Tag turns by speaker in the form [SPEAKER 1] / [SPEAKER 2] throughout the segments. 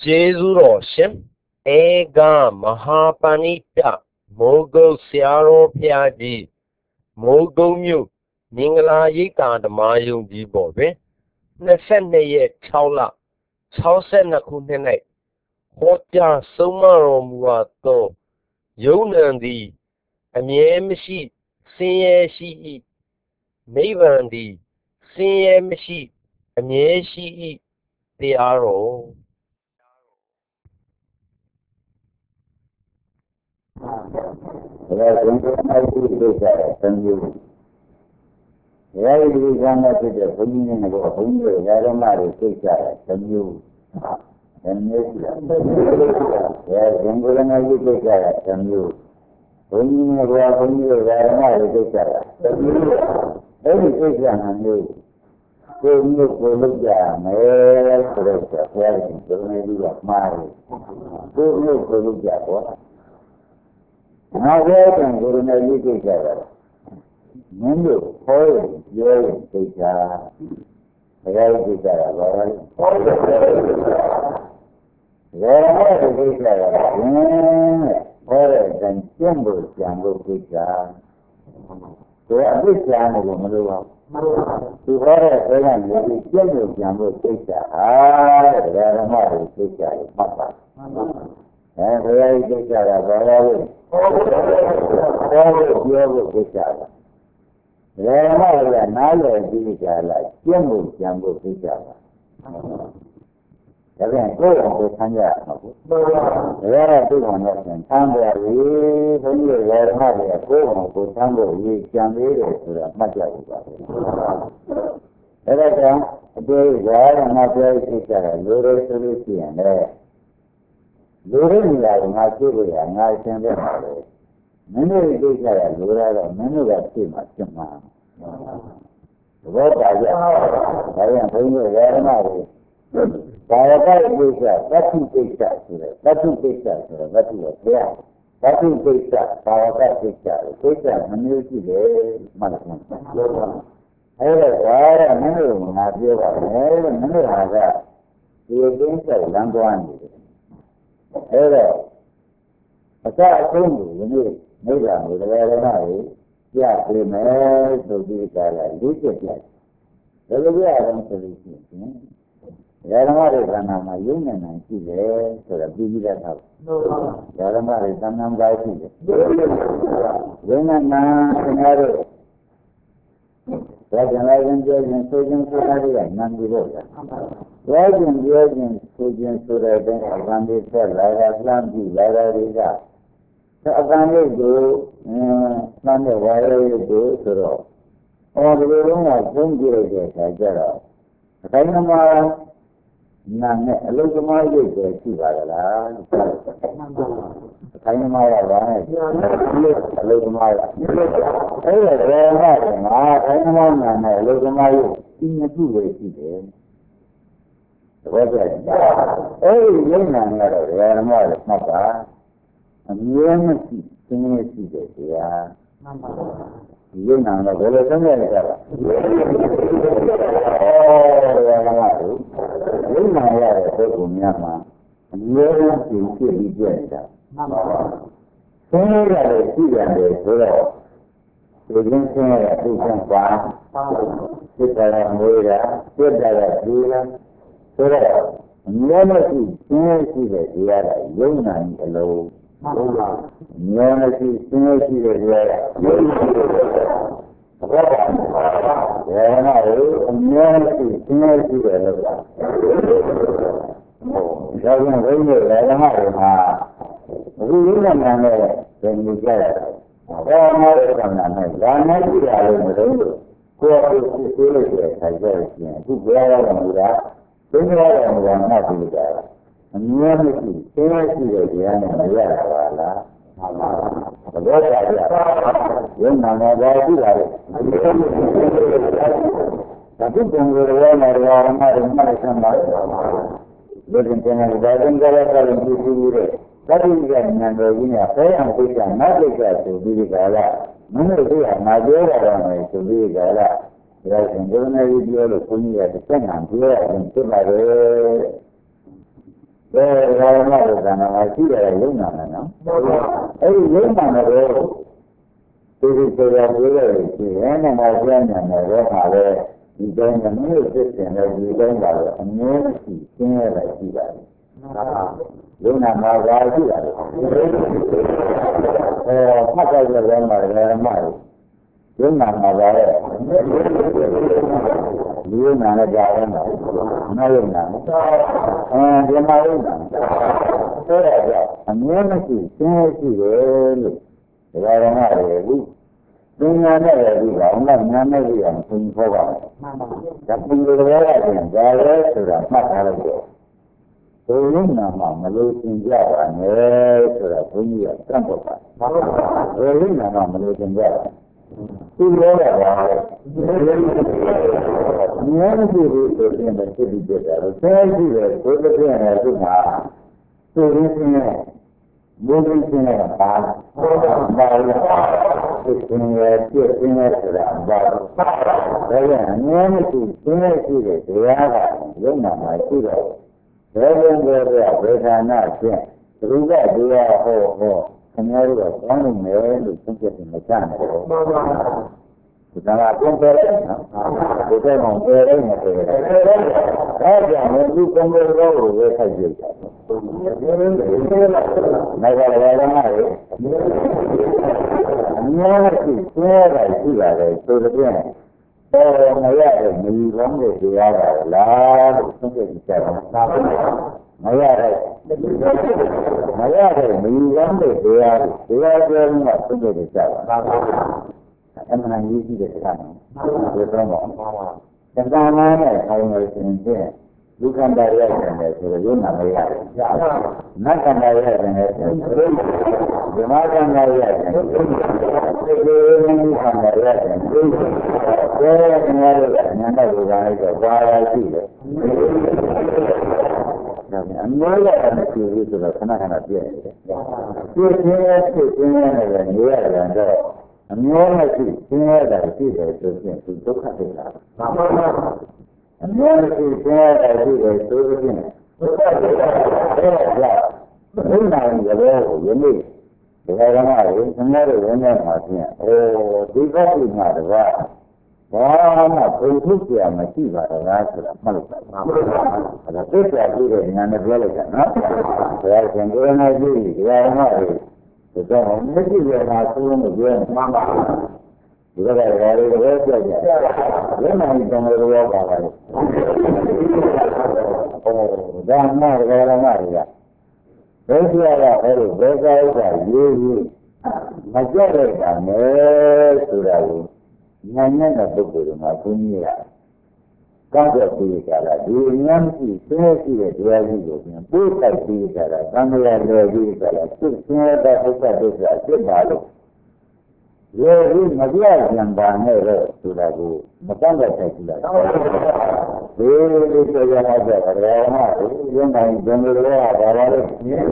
[SPEAKER 1] Jesu Ega Mahapanita Mogo Siaro Piaji Mogo Mu Ningla Yita the Mayung Jibobe Nefene Chaula Chausena Kunene Hotja Sumaro Muato Yonandi Amiemshi Siye Shi Mavandi Siye Amieshi Tiaro
[SPEAKER 2] Right, I do that. And you, very reasonable to the opinion of a hunger, Yaramari, take that. And you, and yes, England, I will take that. And you, when you are Yaramari, take that. And you, every take and you. So you go look down, so maybe you are married. So you go look at what? Now, where can go to the educator? Menu, hold, your teacher, right teacher, or than symbol, jungle teacher. So a big channel, to her, and the symbol, jungle teacher, there are more teacher, papa. And where is the Sarah? All the there are another like Jambo Pichala. Again, go on to Tanya. There are two on us and Tanga, we only learn how to go on to Tango, we can read it to the Maja. There is another picture, Lure Solution there. Luring like I can remember. Many days I Lura, many that see much to man. What I am going to wear my Paraka is that you take that to it, that you take that to it, that you are there. That you take that, Paraka take that, and you see the management. I have a minimum, not your minimum of that. You against the Languan. A thing, you need with a very nice, yeah, we may to be like this. There will be a solution. Yaramar is my union and see there, so the busy that house. Yaramar is some guy. When I'm not that I enjoy and surgeon for that, none below. Right in the urgent surgeon so that I can be said, like Atlantic, like Riga. So I can do, Sunday, why you do, so all the room I don't do it, I get out. I know none, a little more good, I see that. I know my life, a little more. Hey, very much, I know a little more in the two ways. What is it? Every young man had a rare more, not bad. And you must see it, yeah. You know, the village and the you know, I have a good yama. And you must see it, yeah. So you got a see that they didn't say that you can find. Sit there and wait out, sit there and do that. So that Unity, synergy that we are a union alone. Unity, synergy that we are a unity, synergy that doesn't really let them out. We remember when we get it. All my family, one night we are in the room. Who are the facilities I get in? Who get on that? Then you are not to that. And unity, synergy that we are in the other. What I got? You know, I do that. I think when we were not in my looking to the doesn't get up and do it. That is getting under the affair and we can not take that to be the gala. None of you are not there around to be the gala. Yes, and then I will be able to put me at the thing and here and to my ဒါမှမဟုတ်ကံမရှိတယ်ရုံနာမယ်နော်အဲ့ဒီရုံနာမယ်တော့ဒီဆိုရပြောရရှိရင်လည်းငါပြန်နေတယ်တော့ခါလေဒီတိုင်းကမြို့ဖြစ်တယ်လေဒီတိုင်းပါတော့အမြဲရှိသင်ရတာရှိပါတယ်ရုံနာမှာပါရှိတာလေမှတ်ကြရတဲ့မှာလည်းမှာရုံနာမှာပါလေဒီရုံနာလည်းကြားရမှာနောက်ရုံနာဒီမှာရုံနာဆိုရကြအမြဲမရှိသင်ရရှိတယ်လို့ဒါကလည်းအခုသင်္ညာနဲ့ဒီကောင်ကညာနဲ့ဒီအောင်သင်ခေါ်ပါမယ်။ဒါပုံလိုရတဲ့ဒါရဲဆိုတာမှတ်ထားလို့ဘုရားနာမှာမလို့သင်ကြပါနဲ့ဆိုတာဘုန်းကြီးကတတ်တော့ပါ။ဘုရားနာမှာမလို့သင်ကြပါသူပြောရတာဉာဏ်ရှိပြီးဆိုရင်လည်းသိပြီးပြတာလို့ဆဲရှိတယ်ဘုရားပြရတယ်သူကသူရင်းနေဘုရားရှင်ကပါဘာလို့သိနေရပြည့်နေဆိုတာဘာလို့ဒါကြောင့်အမြဲတမ်းသိနေရှိတဲ့တရားကရုံနာမှာရှိတော့ဘယ်လိုလဲဝေဒနာဖြင့်သူကတရားဟောခင်ဗျားတို့ကကောင်းလို့မယ်လို့သိချက်မချနိုင်ဘူး။မှန်ပါပါ။ဒါကပြန်ပြောတယ်နော်။ဒီတဲ့ကောင်ပြောတယ်နဲ့ပြောတယ်။ဒါကြောင့်ဒီကွန်ပျူတာကိုဝယ်ခိုက်ကြည့်တယ်။နိုင်ပါလေတော့မှာလေ။အများကြီးကျဲတာရှိပါတယ်ဆိုတဲ့မရတဲ့မီးကောင်းတဲ့တရားပါလားလို့သိချက်ကြည့်တယ်။မရတဲ့မီးကောင်းတဲ့တရားပြောင်းမှသိချက်ကြည့်ပါအမှန်ကြီးရှိတဲ့တရားနော်ဒီတော့ပါသံဃာနာနဲ့ဆောင်းလို့ရှင်ဖြင့်လူခန္ဓာရဲ့တယ်ဆိုတော့ရုံနာမရတယ်နတ်ခန္ဓာရဲ့တယ်ဆိုတော့ဓမ္မခန္ဓာရဲ့တယ်ဒီလိုခန္ဓာရဲ့တယ်ဒီနေရာရဲ့ဉာဏ်နဲ့ဒီကနေ့တော့ဘာသာရှိတယ်အမျိုးရတဲ့ပြည်ဆိုတော့ခဏခဏပြည့်တယ်ပြည့်နေတယ်နေရတယ်တော့အမျိုးမရှိသင်ရတာရှိတယ်ဆိုရင်သူဒုက္ခတွေလာပါပါအမျိုးမရှိသင်ရတာရှိတယ်ဆိုရင်ဒုက္ခတွေလာတယ်ကြာဘုရားရဲ့ရေကိုယနေ့ဒီကရမတွေသင်ရတဲ့ဝင်တဲ့မှာဖြင့်ဒီကတိမှာတကားဘာမှပုံထုတ်ပြမရှိပါတော့လားဆိုတာမှတ်လို့ပါအဲ့ဒါသိပြကြည့်တဲ့ဉာဏ်နဲ့ပြောလိုက်တာနော်ဘုရားရှင်ကိုယ်နဲ့ကြည့်ဒီကရမတွေဒါကြောင့်မရှိရတာသုံးလို့ပြောမှန်ပါဒီကလည်းဘာလို့လဲပြောကြလဲမနိုင်တယ်လို့ပြောပါလားဒါမှလည်းဘာမှမရဘယ်ပြရအဲ့လိုဘယ်ကောဥစ္စာရေးရေးမကြက်ရတာနဲ့ဆိုတာကိုဉာဏ်နဲ့ပုဂ္ဂိုလ်ကဘုန်းကြီးကကောက်တဲ့ပြီးကြတာဒီဉာဏ်ရှိသိရှိတဲ့တရားကြီးကိုပြန်ပို့တိုက်ပြီးကြတာသံဃာလွယ်ပြီးကြတာသိစင်းရတဲ့ပုဂ္ဂိုလ်တို့ကသိပါလို့ရေကြီးမပြတ်ကြံပါနဲ့တော့ဆိုတာကိုမတတ်တဲ့တိုက်ကြည့်လိုက်ဒီလိုဆိုရတဲ့ကြရမှာရုံတိုင်းဇံလိုရတာပါလေ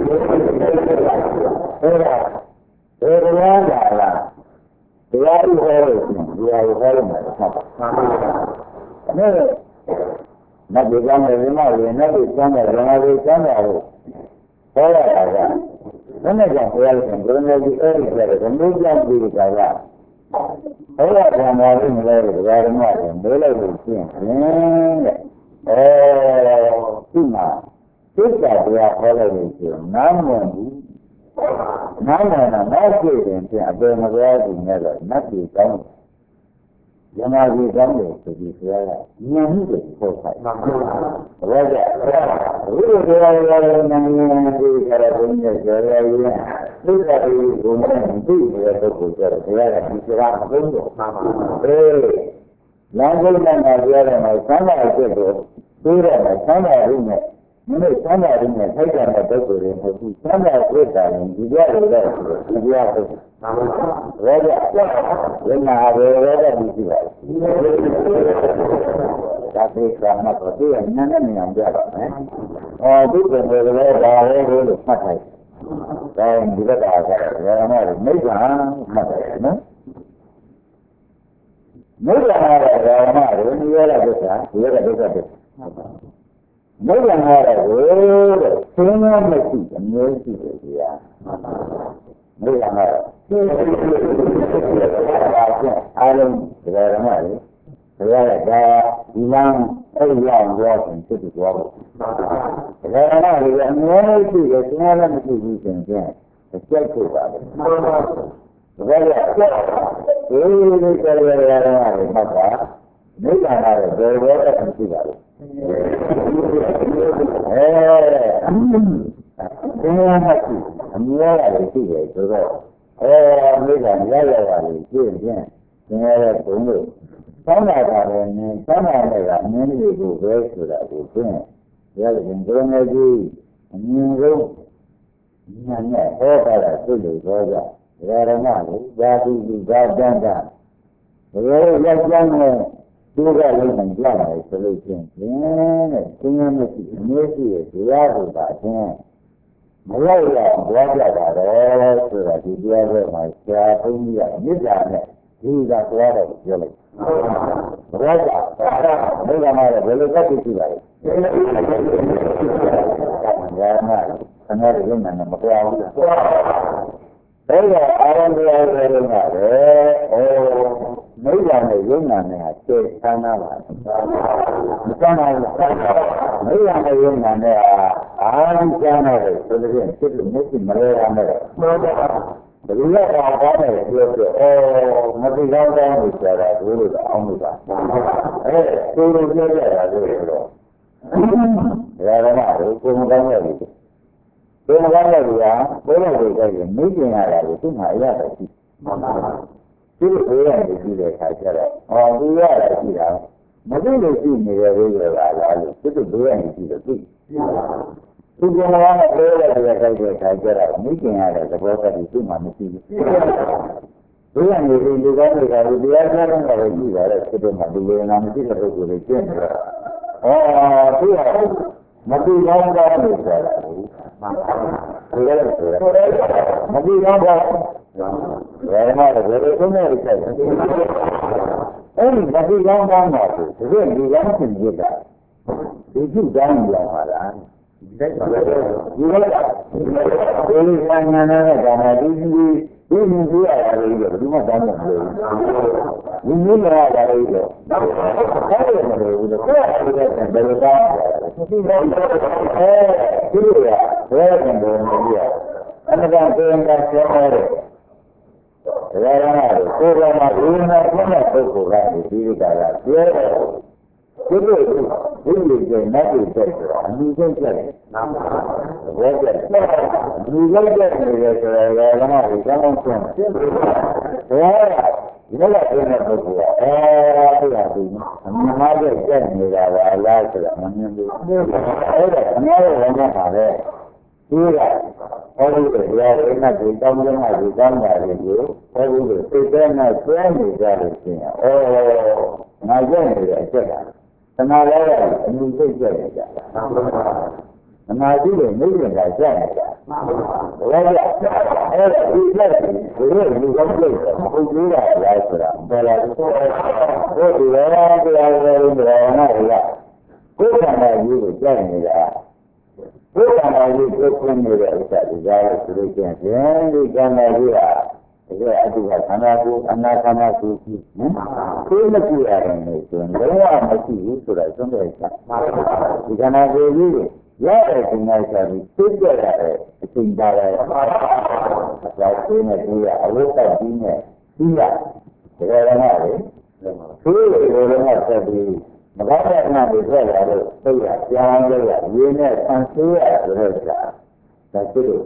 [SPEAKER 2] အဲ့ဒါဘယ်လိုလဲလားတရားဥဟောလို့ရှိရင်တရားဥဟောလို့မှာဟုတ်ပါအဲ့နတ်ပြည်ကလည်းဒီမှာရင်နဲ့ကျမ်းတယ်ဘာလို့ကျမ်းတယ်လို့ဟောရတာကဘယ်နဲ့ကြောင့်ဘုရားရှင်ဘုရားကြီးအဲ့ဒီကျတဲ့ဘုရားကြောင့်ဒီကကဟောရတာမှာလည်းမလဲဒီကရမတယ်မေးလိုက်လို့ရှိရင်တဲ့ဒီမှာသိက္ခာတရားဟောလိုက်လို့ရှိရင်နားမဝင်ဘူးနားမဝင်တော့နောက်ပြည့်ရင်ပြန်အပေမပြောဘူးနဲ့တော့နတ်ပြည်ကောင်းယမကြီးကောင်းတယ်ဆိုပြီးပြောတာဉာဏ်မှုကိုပေါ်ခိုင်းပါဘုရားကဘုရားတရားရတဲ့နာမည်ကိုကြရဘုန်းကြီးကျော်ရည်သိက္ခာကိုဘုံနဲ့သိတဲ့ပုဂ္ဂိုလ်ကြတော့ဘုရားကဒီစကားမဟုတ်တော့ပါဘူးလမ်းကုန်နဲ့ပြောတယ်မှာသံဃာအစ်ကိုသိတယ်မှာသံဃာရုံးနဲ့မင်းသံဃာရုံးနဲ့ထိုက်တာတဲ့ပုဂ္ဂိုလ်တွေမဟုတ်ဘူးသံဃာဝိတ္တာရင်ဒီကြားရတဲ့ဒီကြားဟုတ်ရောကြဝိညာဉ်ရောတဲ့ဒီရှိပါဒါသိက္ခာမှာတော့ဒီနန်းနဲ့နေအောင်ကြပါမယ်ဒီကနေ့လည်းဒါလေးကိုမှတ်ထားတယ်ဒီကတာကလည်းရမလို့မိစ္ဆာမှတ်တယ်နော်မိစ္ဆာရတဲ့ဓမ္မတွေနိရောဓဒုက္ခဒီရဒုက္ခတွေ没人来了，我虽然没去，没有去的呀，没人来了。发现阿龙这个人啊，这个一样一样多很自己多不。这个人啊，这个没去的，虽然没去之前，接触吧的。这个这个人啊，他啥？没干啥的，这我也很奇怪的。今天他去，你也来去的，知道？没干别的话的，今天的工作，上班他的呢，上班那个年纪不合适的不行，也是跟这个去，你说，你看那好坏的自己说的，别的那里家里家讲讲，我要讲呢。这个人很讲的，说的挺今天的没事，主要是把钱没有了，我叫他的是的，就别说嘛，下回你讲的，你讲多了就了，我讲，没干嘛的，我就去了，看他这个人那么高。这个阿兰这个人啊，没讲的有难的啊，这看那了，你讲那个，没讲的有难的啊，你讲那个，是不是？就是没去没来讲的，这个要讲的就是我这刚刚就说了，就是讲的，就是这个就是说，原来嘛，就是刚才的。这个玩意儿啊，回来这个也没进来了，正常一样的去。这个回来就记得开起来，不要来记啊，没这个记那个来了，这个不愿意记的对。这个玩意儿回来这个开起来，没进来了，这个在里正常的记。不愿意这个不要说那个记来了，这个嘛，这个俺们这个都是见的。对啊。没对方高没说了，这个是，没对方高，我妈的，我这真的是这样。没对方高嘛是，这个对方是你的，你就讲一样话的。你这个，我这三年那个讲的，你不要来一个，你们讲的对，你不要来一个，还有什么的，这个这个讲。对呀，我也跟别人一样，他们讲别人讲学好的，我讲那个，我讲嘛，别人讲现在都不干的，比如讲的，别的，这个你这那就这是，你这这，我这，你这这是我讲嘛，我讲说，我呀。你那个真的不是，对呀，对，你妈这见你的我拉起来，你要是人家好的，第一个，我这个要人家给当兵啊，给当家的有，我这个对边那专业家的心啊，那见你的这个，那来了，你这见你的，那这个没人来见你的。我讲，你这不是你讲这个，不知道来是的，对了，我这个那个，我看到你是见你的，我看到你是见你的，在这家里是见人，你看到你啊，这个看到书记，这么几个人没说，人家没记出来，真的是，你看他这个。要的现在是最多的，现在的，要现在这样，我在今年，这个人啊，所有人啊，这里，我刚才那里说了的，对呀，讲这个，原来看书啊，是不是？在这里，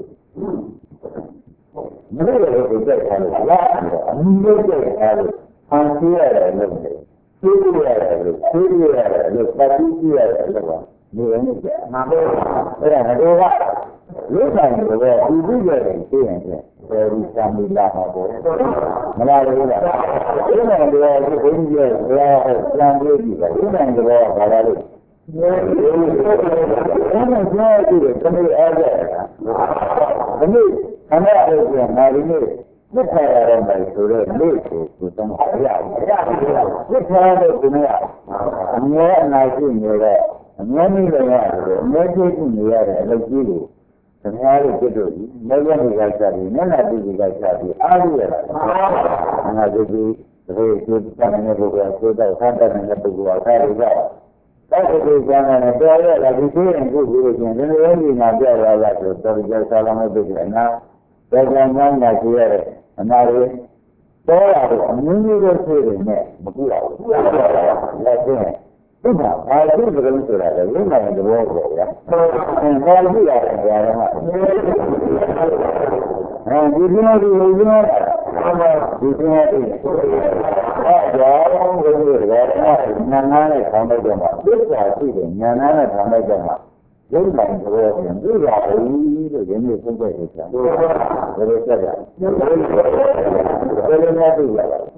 [SPEAKER 2] 没有人会在看的，没有在看的，看书啊，对不对？书啊，看书啊，是吧？你人家那个，这两个多话，有三个的，你这个人这样子，你相比大好多，没哪个的，有两个是人家要相对比的，有两个好来的，我们现在这个真的挨着的，因为他们这个哪里呢？不看人买出来没出不怎么样，不看都怎么样，你那是你的。 အများကြီးလည်းရတယ်အများကြီးကိုနေရတယ်အလုပ်ကြီးကိုခင်ဗျားတို့ပြတ်လို့လက်ရည်ကစားပြီးမျက်နှာတိကစားပြီးအားရရတာငါတို့ဒီဒီတမ်းနေတဲ့ပုဂ္ဂိုလ်ကိုတော့ဆန်းတဲ့ပုဂ္ဂိုလ်ကစားရတာတောက်တဲ့ကျမ်းနဲ့တော်ရတာဒီသိရင်ကိုယ်ကိုယ်ချင်းဒီလိုမျိုးညာပြရတာဆိုတော့ကြောက်စားလာမဲ့ပုဂ္ဂိုလ်အနာတော်ကြမ်းကြမ်းလာကြရတဲ့အနာတွေတော်ရတော့အမျိုးမျိုးတွေဖြစ်နေနဲ့မကူရဘူးလက်ချင်းဒီမှာဘာလို့ဒီလိုဆိုတာလဲဝိမာန်သဘောပေါ့ဗျာဘာလို့ရတဲ့နေရာမှာဒီလိုဒီလိုဒီလိုဒီလိုအဲကြောင့်ဒီလိုရတဲ့ညာနာနဲ့ဆောင်းလိုက်တော့မှသစ္စာရှိတယ်ညာနာနဲ့ဆောင်းလိုက်တော့မှဝိမာန်သဘောပြန်ပြရဘူးလို့ဒီနေ့သုံးချက်ဖြစ်တာဘယ်လိုဆက်ရဘယ်လိုများပြရလဲ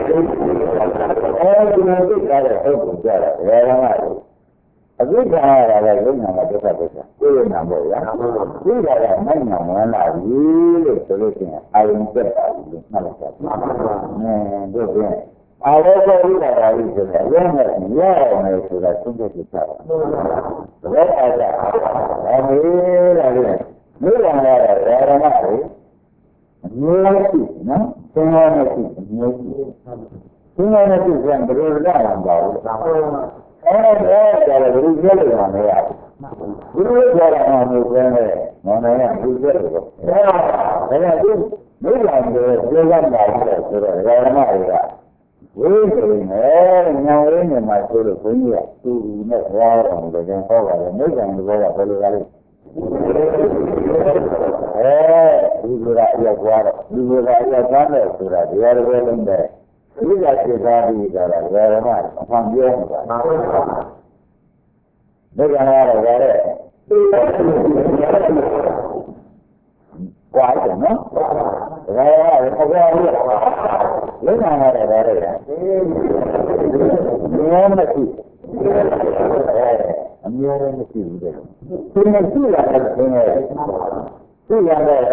[SPEAKER 2] အဲဒီလိုသိကြတဲ့ဟုတ်ကိုကြားတယ်ဘယ်တော့မှအပြစ်ခံရတာလည်းလုံးနာမှာဒုက္ခဒုက္ခကိုယ်ရနာပေါ့ဗျာသိတာကနိုင်နာဝင်လာပြီလို့ဆိုလို့ရှိရင်အာရုံတက်ပါဘူးလို့မှတ်လိုက်တာတို့ပြန်အာရောပေါ်ရတာကြီးဆိုတော့ရမယ်ရရမယ်ဆိုတာသုံးချက်ဖြစ်တာဘယ်အားကြဒါမေးလာလို့မိဘရတာဓမ္မတွေအမျိုးရှိနော်သင်္ဃာနဲ့ရှိအမျိုးရှိသင်္ဃာနဲ့ရှိဆိုရင်ဘယ်လိုလဲမပါဘူးအဲ့ဒါကြတယ်ဘယ်လိုပြောလို့မလဲဒီလိုပြောတာအမှုပဲမောင်နိုင်ကဘူးပြောတယ်ပေါ့ဒါကဒီမိဘတွေပြောရမှာဆိုတော့ဓမ္မတွေကဝိသေနဲ့ညောင်ရင်းနေမှာဆိုလို့ဘုန်းကြီးကသူ့နဲ့ဟောတော်မူတယ်ဟောပါတယ်မိဘတွေကတော့ဘယ်လိုလဲဒီလိုကအရောက်သွားတော့ဒီလိုကအရောက်သွားတယ်ဆိုတာဒီရတဲ့လုံးတဲ့ဒီကစေသားပြီးကြတာဓမ္မအမှန်ပြောနေတာဒုက္ခကတော့ဗါတဲ့ကွာတယ်နော်ဒါကလည်းအကြောင်းကြီးလုံးဝရတယ်ဗါတဲ့မျိုးမရှိအမျိုးလည်းမရှိဘူးတဲ့ဒီနေ့ရှိရတယ်ဒီနေ့ရှိရတယ်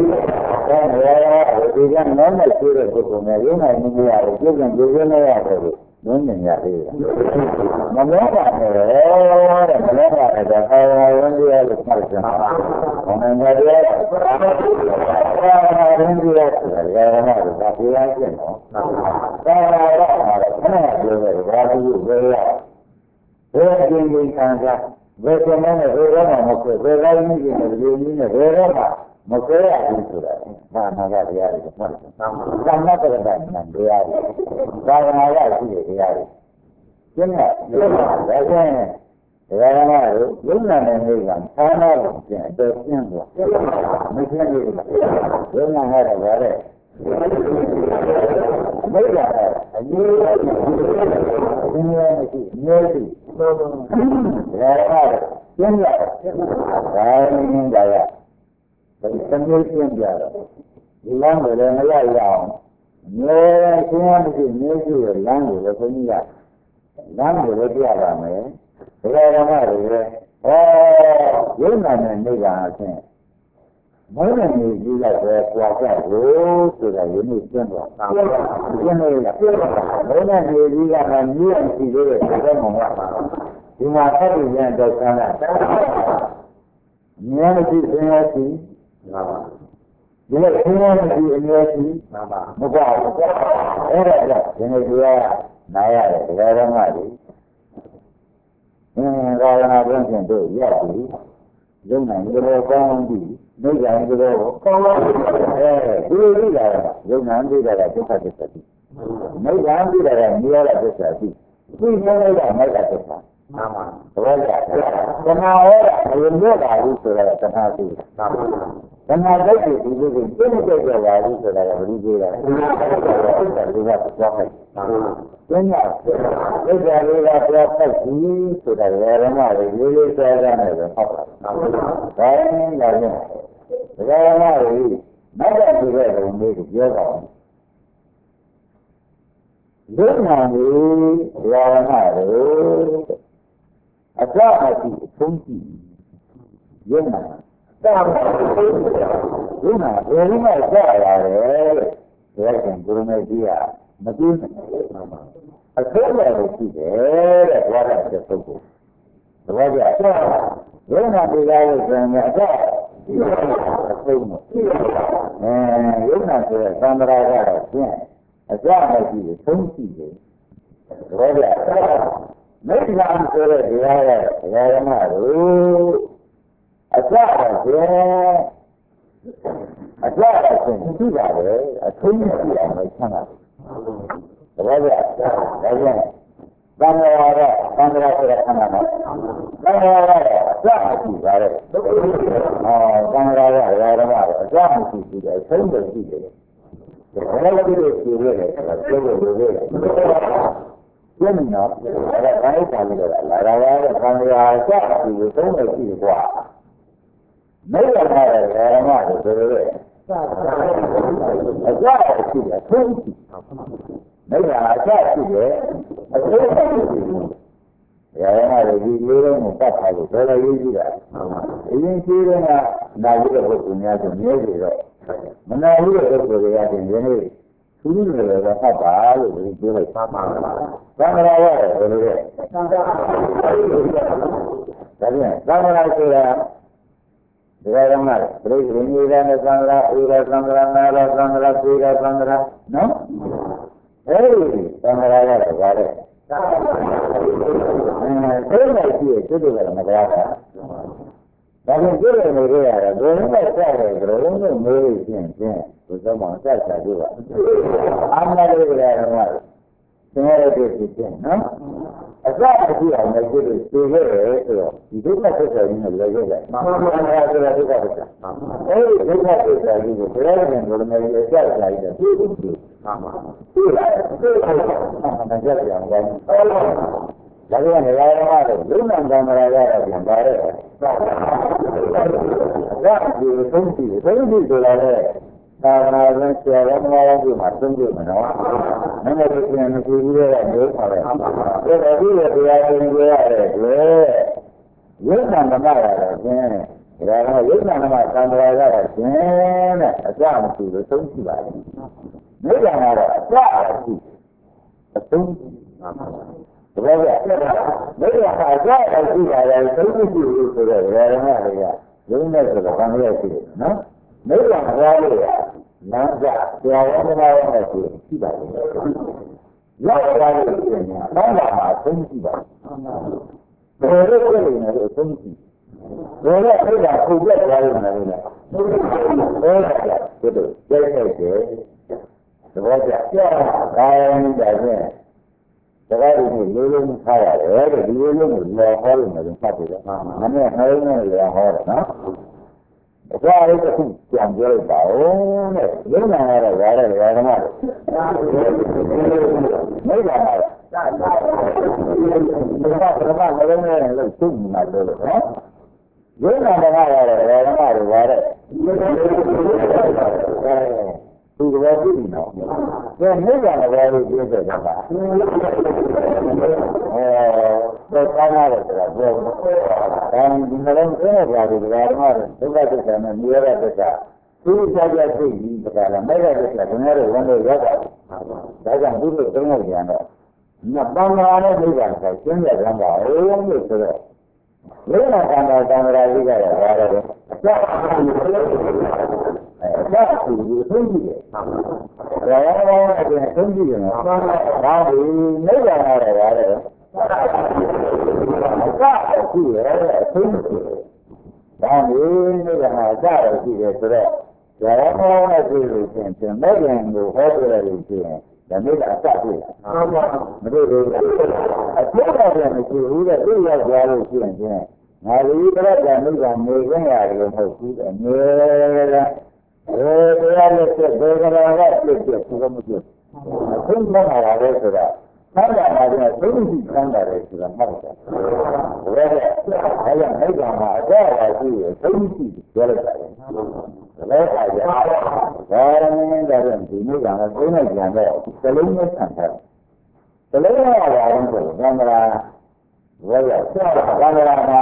[SPEAKER 2] ဒီကနည်းနဲ့ရှိတဲ့ပုဂ္ဂိုလ်နဲ့ရင်းနိုင်နေရတယ်ပြုပြင်ပြုနေရတယ်လို့နည်းနေရသေးတယ်မမောပါနဲ့တဲ့မမောပါနဲ့တော့အာရုံကြီးရလို့မှတ်ကြပါဘုံနဲ့ရတယ်အာရုံကြီးရတယ်ရရမှာဒါပြရခြင်းနော်ဒါရတော့ခဏပြောတယ်ဘာလို့ဘယ်ရဘယ်အချင်းချင်းခံစားဘယ်ကမှမဘယ်တော့မှမခွဲဘယ်တိုင်းကြီးနဲ့ဒီလိုကြီးနဲ့ဘယ်တော့မှမခွဲရဘူးဆိုတာဘာမှကတရားတွေမှတ်တယ်။သမ္မာတရဏနဲ့တရားတွေသာသနာ့ရရှိတဲ့တရားတွေကျင်းတဲ့ဒါကြောင့်တရားဓမ္မတွေလုံလနဲ့နေကဌာနလို့ကျင့်အတော်ကျင့်သွားမကျင့်လို့လုံလနဲ့တော့ဗါတဲ့မိစ္ဆာအရေးအမျိုးမရှိမျိုးရှိဒါကကျင်းရဒါနင်းကြရဘယ်စမျိုးကျင်းကြတော့ဒီလမ်းကိုလည်းမရရအောင်မျိုးကျင်းရမရှိမျိုးရှိရလမ်းကိုလည်းခွင့်ရလမ်းကိုလည်းပြပါမယ်ဒါကဓမ္မတွေလည်းရုံနာနဲ့နေကအချင်းမုန်းတဲ့နေကြီးလိုက်ပဲကြွားကြလို့ဆိုတာယနေ့ကျင်းတော့ကျင်းလို့ရမုန်းတဲ့နေကြီးကမှမြည်ရရှိလို့တဲ့ဘယ်မှာမှဒီမှာဆက်ပြီးပြန်တော့ဆန်းလာမြဲမရှိသင်ရရှိမှန်ပါဒီလိုသင်ရမရှိအမြဲရှိမှန်ပါမဟုတ်ဘူးအဲ့ဒါကြောင့်ဒီနေ့ဒီကနားရတယ်ဒကာဓမ္မတွေသာသနာ့ဘုန်းရှင်တို့ရပြီလုံနိုင်ကြတော့ကောင်းပြီမိစ္ဆာကြတော့ကောင်းဒီလိုကြည့်တာလုံနိုင်ကြတာဒုက္ခသစ္စာတိမိစ္ဆာကြည့်တာကနိရောဓသစ္စာတိသိနေလိုက်တာမိုက်တာသစ္စာမှန်ပါသဘောကျသနာဟောတာဘယ်လိုတာလို့ဆိုတာကသနာသိမှန်ပါသနာသိတဲ့ဒီလိုကိုသိတဲ့ကြပါလို့ဆိုတာကဘယ်လိုပြောတာလဲဒီကသွားမယ်ကျင်းရဒုက္ခလေးကပြောဖက်ကြီးဆိုတာရဟမတွေလေးလေးစားစားနဲ့ပဲဟောတာဒါရင်လာရင်ဒကာရမတွေနောက်တဲ့ဒီတဲ့ဘုံလေးကိုပြောတာဒုက္ခလေးရဟမတွေအစမရှိအဆုံးကြည့်ရုံနာတာရုံနာဘယ်လိုမှကြားရတယ်ဒါကဘုရမေကြီးကမသိဘူးအခက်အခဲရှိတယ်တဲ့ဝါဒတဲ့ပုဂ္ဂိုလ်ဘောကြဘယ်မှာဒီကားလို့ဆိုရင်အတော့အသိမှုယုံနာဆိုတဲ့သံဃာကတော့ဖြင့်အကြမရှိဘူးသုံးရှိတယ်ဘောကြမိစ္ဆာဆိုတဲ့တရားကဓမ္မတို့အကြပါဖြင့်အကြပါဖြင့်ရှိပါတယ်အထုံးရှိအောင်လည်းဆန်းတာဘောကြဒါကြောင့်သံဃာဆိုတဲ့ခန္ဓာမှာသံဃာကအကြမရှိပါတယ်သံဃာကဓမ္မတော့အကြမရှိတယ်အဆုံးမရှိတယ်ဘယ်လိုလုပ်လို့ရှိရဲလဲဆိုတာပြောလို့ရတယ်ကျင်းတော့အဲ့ဒါတိုင်းပါလို့လာတာကသံဃာအကြမရှိဘူးသုံးလို့ရှိကွာမိစ္ဆာတဲ့ဓမ္မကိုဆိုရဲအကြရှိတယ်သုံးရှိမိစ္ဆာအကြရှိတယ်အကျိုးရှိတယ်။ဒါကလည်းဒီလိုတော့မပတ်ထားလို့ဘယ်လိုရေးကြည့်တာ။အရင်ရှိတဲ့ကနာပြီးတဲ့ပုဂ္ဂိုလ်များဆိုမြဲတယ်တော့မနာဘူးတဲ့ပုဂ္ဂိုလ်တွေကတင်ရင်းနေသူတို့လည်းပဲဖတ်ပါလို့ပြောလိုက်ပါပါလား။သံဃာရတယ်ဘယ်လိုလဲ။သံဃာဒါပြန်သံဃာဆိုတာဒီကရမပြိဋိနိဒာနဲ့သံဃာဥရသံဃာနာရသံဃာသေရသံဃာနော်။အဲဒီသံဃာရတယ်ဗါတဲ့အဲ့ဒါရှိရကျွတ်တယ်မကြတာဒါပြန်ကျွတ်တယ်နေရတာဘယ်လိုလဲဆက်တယ်ဘယ်လိုလဲမေးလို့ရှင်းရှင်းဒီတော့မှဆက်ချကြည့်ပါအာမနာလေးကလည်းသင်ရတဲ့ဖြစ်ချင်းနော်အစအကြည့်အောင်လည်းကျွတ်လို့သိခဲ့တယ်ဆိုတော့ဒီဒုက္ခသစ္စာကြီးနဲ့လည်းရောက်တယ်မှန်ပါဗျာဆိုတာဒုက္ခသစ္စာအဲဒီဒုက္ခသစ္စာကြီးကိုဘယ်လိုလဲဘယ်လိုလဲအစအကြည့်တယ်သိသိမှန်ပါသိလားသိတယ်ကြည့်အောင်ကောင်းဒါကြောင့်နေရာမှာတော့လူနာသံဃာရတာပြန်ပါရဲ့ဒါဒီသုံးစီဆိုတာလေသာနာ့ဆရာတော်များကြီးမှာသုံးကြမယ်နော်နည်းနည်းပြန်မကြည့်ဘူးရဲ့မျိုးပါပဲဒါတော့ဒီတရားသင်ကြရတယ်လေရုပ်နာဓမ္မရတယ်ဖြင့်ဒါကရုပ်နာဓမ္မသံဃာရတာဖြင့်တဲ့အကြမရှိလို့သုံးကြည့်ပါလိမ့်မိစ္ဆာကတော့အကြမရှိအသုံးတကယ်ကမိစ္ဆာအကြမရှိတာလည်းသုံးကြည့်လို့ဆိုတော့ဓမ္မတွေကရုံးနဲ့ဆိုတော့ဘာလို့ရှိလဲနော်မိစ္ဆာအားလို့ရနာကြဆရာတော်များနဲ့ရှိပါလိမ့်မယ်လောက်ပါလို့ရှိရင်နောက်လာမှာသုံးကြည့်ပါဘယ်လိုလဲလို့သုံးကြည့်ဘယ်လိုအဲ့ဒါခုပြတ်သွားလို့မလဲဟုတ်ကဲ့ဒီလိုကျဲကျဲကျဲသဘောကျဒါရင်ဒါဖြင့်တရားတွေလေးလုံးထားရတယ်တဲ့ဒီလိုမျိုးကိုလောဟောလို့မလို့ဖတ်တယ်မနဲ့နှလုံးနဲ့လောဟောတယ်နော်ဒါအဲ့ဒါခုကြံပြောလိုက်ပါဦးတဲ့ရုံနာရတော့ရတယ်ဓမ္မတွေမိဘမှာဒါကလည်းလို့သိမှာလို့နော်ရုံနာဓမ္မရတယ်ဓမ္မတွေပါတဲ့သူကဘာဖြစ်နေတော့ဒါမိဘကဘာလို့ပြောတဲ့ကပါတော့ကောင်းရတယ်ဆိုတာပြောတယ်ဒီနှလုံးသွင်းရတဲ့ဓမ္မတွေဒုက္ခသစ္စာနဲ့မြဲတဲ့သစ္စာသူကြကြသိပြီးတကယ်လားမဲ့တဲ့သစ္စာဘယ်နဲ့တော့ဝန်လို့ရောက်တာဒါကြောင့်သူတို့သုံးလို့ပြန်တော့ညပန်းလာတဲ့မိဘကရှင်းရကြပါဦးလို့ဆိုတော့မိဘကံတော်သံဃာကြီးကလည်းဘာလဲအစသူသုံးကြည့်တယ်။ဒါရောအဲ့ဒါသုံးကြည့်တယ်နော်။ဒါဒီမိဘကတော့ရတယ်။အစရှိရတယ်အသုံးရှိတယ်။ဒါဒီမိဘကအစရရှိတယ်ဆိုတော့ဒါရောနဲ့တွေ့လို့ချင်းမဲ့ခင်ကိုဟောပြရလို့ချင်းဒါမိဘအစတွေ့။မတွေ့ဘူး။အကျိုးတော်ပြန်မရှိဘူးတဲ့သူရောက်သွားလို့ချင်းငါဒီပြတ်တဲ့မိဘနေခွင့်ရတယ်လို့မဟုတ်ဘူး။အမြဲတမ်းတရားလက်ချက်ဒေဂရာကပြည့်ပြည့်သူကမပြည့်အခုမှလာတယ်ဆိုတာဆန္ဒမှာကသုံးရှိဆန္ဒတယ်ဆိုတာမှတ်တယ်ဘယ်လဲအဲ့ဒါမိဘမှာအတော့ပါရှိရသုံးရှိပြောလိုက်တာလေဒါလည်းအားရဒါရမင်းတဲ့ဒီမိဘကသုံးနေကြတယ်သလုံးနဲ့ဆန္ဒသလုံးကလာရင်ဆိုသံဃာဝေရဆရာသံဃာမှာ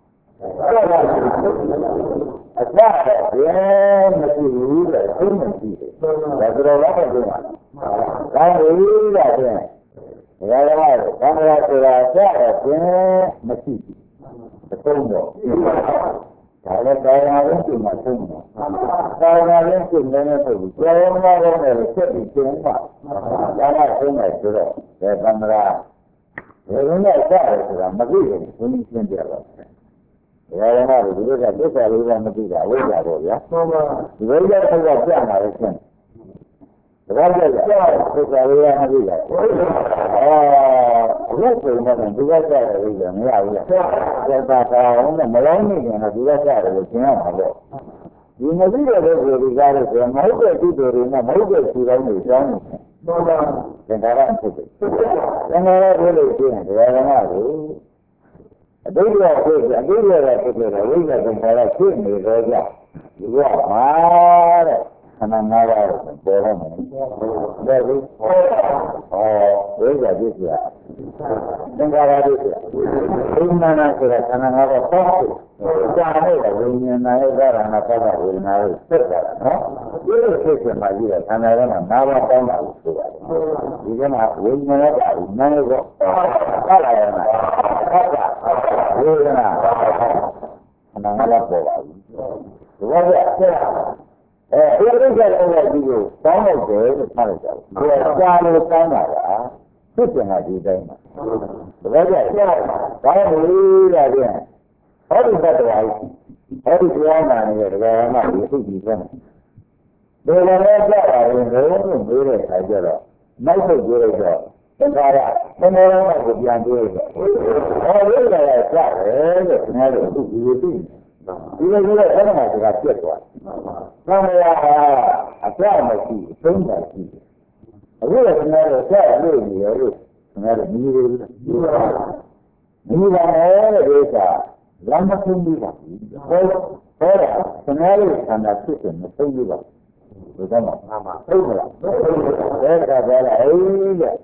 [SPEAKER 2] အစရယ်မရှိဘူးတဲ့သိမရှိတယ်ဒါဆိုတော့ဘာလို့လဲကောင်းပြီတဲ့ဒါကလည်းသံဃာဆိုတာအစရယ်မရှိဘူးဆုံးတော့ဒါလည်းကာယနာရင်းမှာဆုံးတော့ကာယနာရင်းကိုလည်းနဲ့ဆိုပြီးကာယနာရင်းနဲ့ဆက်ပြီးကျင်းပါဒါကဆုံးတယ်ဆိုတော့ဒီသံဃာဘယ်လိုနဲ့ကြားရဆိုတာမသိဘူးဘုန်းကြီးရှင်းပြပါဒါရမတို့ဒီလိုကသစ္စာလေးကမသိတာဝိဇ္ဇာပေါ့ဗျာမှန်ပါဒီဝိဇ္ဇာထုတ်တော့ပြမှာလေရှင်းဒါကြည့်ရသစ္စာလေးကမသိတာဘုရားဆိုရင်ဒီကကြရတယ်လို့မရဘူးလားသစ္စာကောင်နဲ့မလောင်းနေကြတော့ဒီကကြရတယ်လို့ရှင်းရမှာပေါ့ဒီမသိတဲ့ပုဂ္ဂိုလ်တွေကလည်းဆိုမဟုတ်တဲ့ကုသိုလ်တွေနဲ့မဟုတ်တဲ့ခြေတိုင်းတွေကြောင်းနေတယ်မှန်ပါသင်္ခါရဖြစ်တယ်သင်္ခါရဖြစ်လို့ရှိရင်ဒါရမတို့အတိတ်ကဖြစ်တယ်အတိတ်ကဖြစ်တယ်ဝိဇ္ဇာသင်္ခါရဖြစ်နေတော့ကြဒီကမှာတဲ့ခန္ဓာ၅ပါးပေါ်တော့မယ်ဒါကိုဝိဇ္ဇာဖြစ်ရသင်္ခါရဖြစ်ရဝိညာဏဆိုတာခန္ဓာ၅ပါးပေါ့ကြာနေတဲ့ဝိညာဏရဲ့ကာရဏပဒဝေဒနာကိုဆက်တာနော်ဒီလိုဖြစ်ချင်မှကြီးတဲ့ခန္ဓာက၅ပါးပေါင်းတာကိုဆိုပါတယ်ဒီကမှာဝိညာဏကနာနေတော့ကာရဏပဒဝေဒနာခန္ဓာ၅ပါးပေါ်ပါဘူးဒီကအဲဒီလိုကြတဲ့ဒီကိုတောင်းလိုက်တယ်လို့ထားလိုက်ကြတယ်ဒီကကြာလို့တောင်းတာကဖြစ်ပြန်တာဒီတိုင်းမှာဒါကြတဲ့ဘာလို့လဲတဲ့ဟောဒီဘတ်တော်ဟောဒီကျောင်းသားနေတဲ့ဒကာမကြီးသိကြည့်တယ်။ဒီလိုလဲကြတာရင်ဘယ်လိုမျိုးတဲ့ခါကျတော့နောက်ဆုတ်ကြလိုက်တော့သင်္ခါရသင်္ခါရကိုပြန်တွေးတယ်။ဟောဒီကလည်းကြတယ်လို့ခင်ဗျားတို့အခုဒီလိုသိဒီလိုဆိုတော့အဲ့ဒါမှစကားပြတ်သွား။သံဃာဟာအပြတ်မရှိအဆုံးတာရှိတယ်။အခုလည်းခင်ဗျားတို့ဆက်လို့နေရလို့ခင်ဗျားတို့မြည်ရလို့မြည်ပါမယ်တဲ့ဒီကလမ်းမဆုံးဘူးပါဟောတာခဏလေးခန္ဓာဖြစ်တယ်မဆုံးဘူးပါဘယ်တော့မှမှန်ပါဟုတ်မလားဒါကပြောလာအေးတဲ့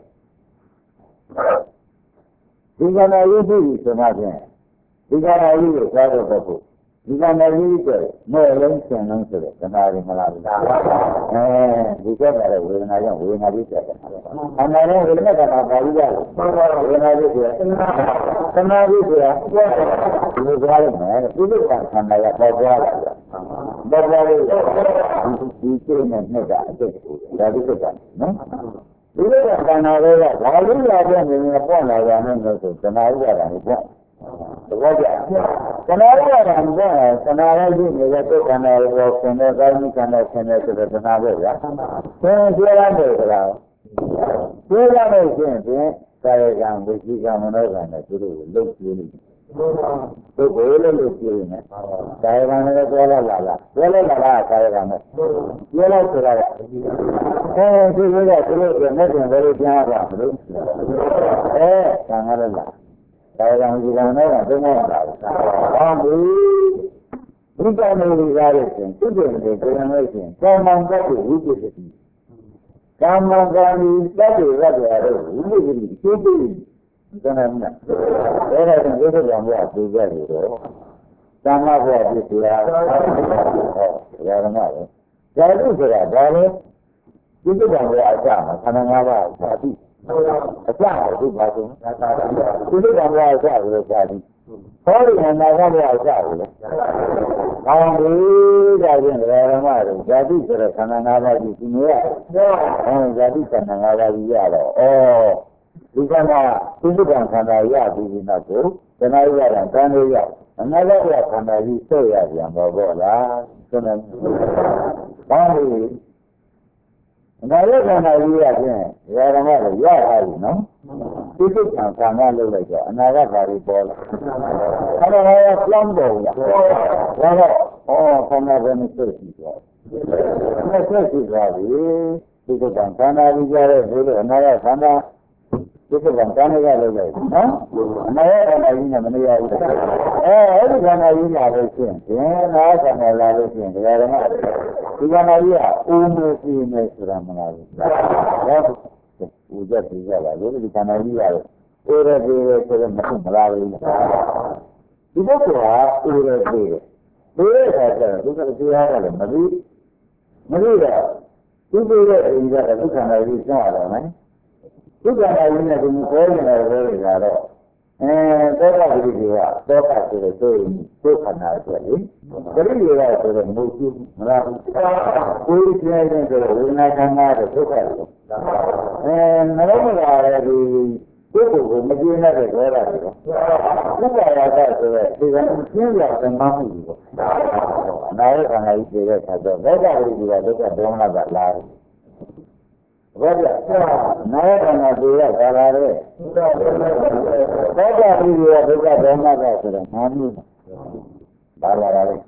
[SPEAKER 2] ဒီကနေ့ရေးပြီးဆိုမှပြန်ဒီကနေ့ရေးကိုစားတော့ဖို့ဒီကနေ့ရေးတဲ့မဲ့လုံးဆင်လုံးဆိုတဲ့ခန္ဓာရင်မလားဒီကတဲ့ဝေဒနာကြောင့်ဝေဒနာဖြစ်တယ်ခန္ဓာရဲ့ဝေဒနာကပါဠိရတယ်ဝေဒနာဖြစ်တယ်ခန္ဓာဖြစ်တယ်ဒီလိုကြားရမယ်ဒီလိုကခန္ဓာရပေါ်သွားတာပေါ်သွားလို့ဒီစိတ်နဲ့နှစ်ကအကျိတ်ကိုဒါဒီစိတ်ကနော်ဒီလိုကခန္ဓာတွေကဘာလို့လာတဲ့နေနဲ့ပွင့်လာကြတယ်လို့ဆိုသနာဥပါဒာကိုပွင့်တကယ်ကြသနာဥပါဒာကိုပွင့်သနာရဲ့ဒီနေတဲ့စိတ်ခန္ဓာကိုဆင်တဲ့ကာယခန္ဓာဆင်တဲ့ဆိုတဲ့သနာပဲဗျာဆင်ပြောရတယ်ဆိုတာပြောရလို့ရှိရင်ကာယကံဝိသိကံမနောကံနဲ့သူတို့ကိုလှုပ်ကြည့်နေပုဂ္ဂိုလ်လည်းလို့ပြောနေကာယကံလည်းပြောလာလားပြောလာလားကာယကံနဲ့ပြောလိုက်ဆိုတာကဒီလိုကသူတို့ကမဲ့တင်တယ်လို့ပြောရတာမလို့ကံရလားကာယကံဒီကံနဲ့တော့သုံးမတာဘူးဟောဘူးဒီကံတွေကားလို့ရှင်သူတို့တွေကိုယ်ရမ်းလို့ရှင်ကာမံတတ်ကိုဝိပဿနာကာမံကံဒီတတ်တွေရက်ရတယ်ဝိပဿနာသိသိဒါနဲ့အဲ့ဒါကိုဒီလိုကြောင့်ပြောကြတယ်တော့ကာမဘဝဖြစ်เสียဟောဒါရမလဲဇာတုဆိုတာဒါလည်းဒီကိစ္စကအစမှာခန္ဓာ၅ပါးသာတိအစကိုဒီပါဆုံးဒီကိစ္စကအစကိုလည်းသာတိဟောဒီနာဂဘဝအစကိုလည်းကောင်းပြီဒါချင်းဓမ္မတို့ဇာတိဆိုတဲ့ခန္ဓာ၅ပါးကြီးဒီမျိုးကဇာတိခန္ဓာ၅ပါးကြီးရတော့ဒီကမှာသုဒ္ဓံခန္ဓာရပြီးနောက်ကိုဇနာရတာတန်လေးရအနာဂတ်ခန္ဓာကြီးဆွရပြန်တော့လားဆိုတော့ဘာလို့အနာဂတ်ခန္ဓာကြီးရခြင်းဓမ္မတို့ရထားပြီနော်သုဒ္ဓံခန္ဓာလုပ်လိုက်တော့အနာဂတ်ဘာတွေပေါ်လာခန္ဓာရပြောင်းပေါ်လာဒါတော့ခန္ဓာပဲမဆွရှိတော့မဆွရှိသွားပြီသုဒ္ဓံခန္ဓာကြီးရတဲ့ဒီလိုအနာဂတ်ခန္ဓာဒီကံတန်းရလောက်လိုက်နော်အနာရခန္ဓာကြီးနဲ့မနေရဘူးအဲ့ဒီခန္ဓာကြီးလာလို့ရှိရင်နာခန္ဓာလာလို့ရှိရင်ဒါကမှဒီခန္ဓာကြီးကဦးမစီနေဆိုတာမလားဘူးဦးချက်ပြီးကြပါလို့ဒီခန္ဓာကြီးရတယ်ဦးရပြီးဆိုတော့မလားဘူးဒီဘက်ကဦးရပြီးဒီရဲ့ခါကျတော့ဒီကတရားကလည်းမပြီးတော့ဒီလိုရဲ့အိမ်ကဒုက္ခနာကြီးရှင်းရတော့မယ်ဒုက္ခနာကြီးနဲ့ဒီကိုယ်နေတယ်လို့ကတော့သောတာပတိကသောတာဆိုတဲ့သို့ခန္ဓာဆိုလေပရိယေကဆိုတဲ့မုတ်ကြီးမလားကိုယ်ကျဲတဲ့ဆိုတဲ့ဝိညာဉ်ခန္ဓာတဲ့ဒုက္ခတွေမလုံးမလာတဲ့ဒီကိုယ်ကိုမကျင်းတဲ့ဒေါသတွေဥပါယကဆိုတဲ့ဒီကနေ့ကျင်းရတဲ့မှမှုတွေအနာရခန္ဓာကြီးပြတဲ့အခါကျတော့သောတာပတိကဒုက္ခဒေါမနကလာတယ်ဘာလဲနာယကနာပြေရပါလာတဲ့သောတာပတိကဒုက္ခဒေါမနကဆိုတဲ့နာမျိုးပါလာတယ်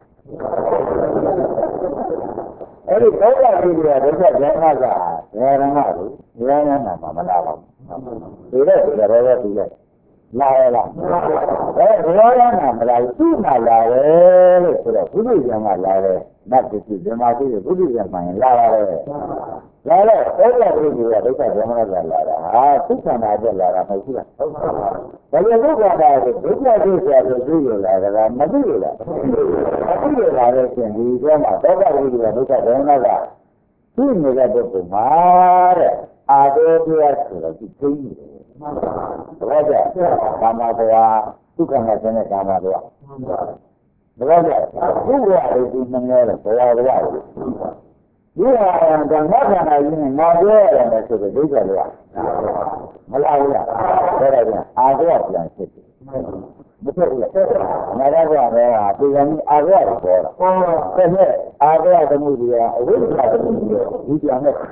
[SPEAKER 2] အဲ့ဒီသောတာပတိကဒုက္ခဒေါမနကဘယ်ရမလို့ဉာဏ်နာမှာမလာပါဘူးဒီလိုဆိုတော့ဒီလိုလာရလားဘယ်ရောနာမလားသူ့မှာလာတယ်လို့ဆိုတော့ဘုရားကျမ်းကလာတယ်နတ်ပြည်ဓမ္မပြည်ဘုရားကျမ်းမှန်လာရတယ်လာတော့သောတာပတိကဒုက္ခဒေါမနကလာတာဟာသုခန္ဓာကျလာတာမဟုတ်ဘူးလားဟုတ်ပါဘူးဒါကြောင့်ဒုက္ခတာကိုဒုက္ခသိဆရာဆိုသိရလာတာမသိရလားမသိရလာတဲ့ရှင်ဒီကျမ်းမှာသောတာပတိကဒုက္ခဒေါမနကသူ့နေတဲ့ပုဂ္ဂိုလ်မှာတဲ့အာသောတရားဆိုတော့ဒီသိနေတယ်မှန်ပါဘူးဘာကြောင့်ကာမဘဝဒုက္ခနဲ့ဆင်းတဲ့ကာမဘဝဘာကြောင့်သူ့ဘဝကိုဒီမငဲတဲ့ဘဝဘဝကိုဒီဟာဓမ္မခန္ဓာကြီးနဲ့ငါပြောရတယ်ဆိုတော့ဒုက္ခတွေကမလာဘူးလားဒါတော့အာသောပြန်ဖြစ်တယ်မဖြစ်ဘူးလားငါတော့ကတော့ဒီကနေ့အာသောကိုပြောတာတဲ့နဲ့အာသောသမှုတွေကအဝိဇ္ဇာသမှုတွေဒီပြန်နဲ့ဒါ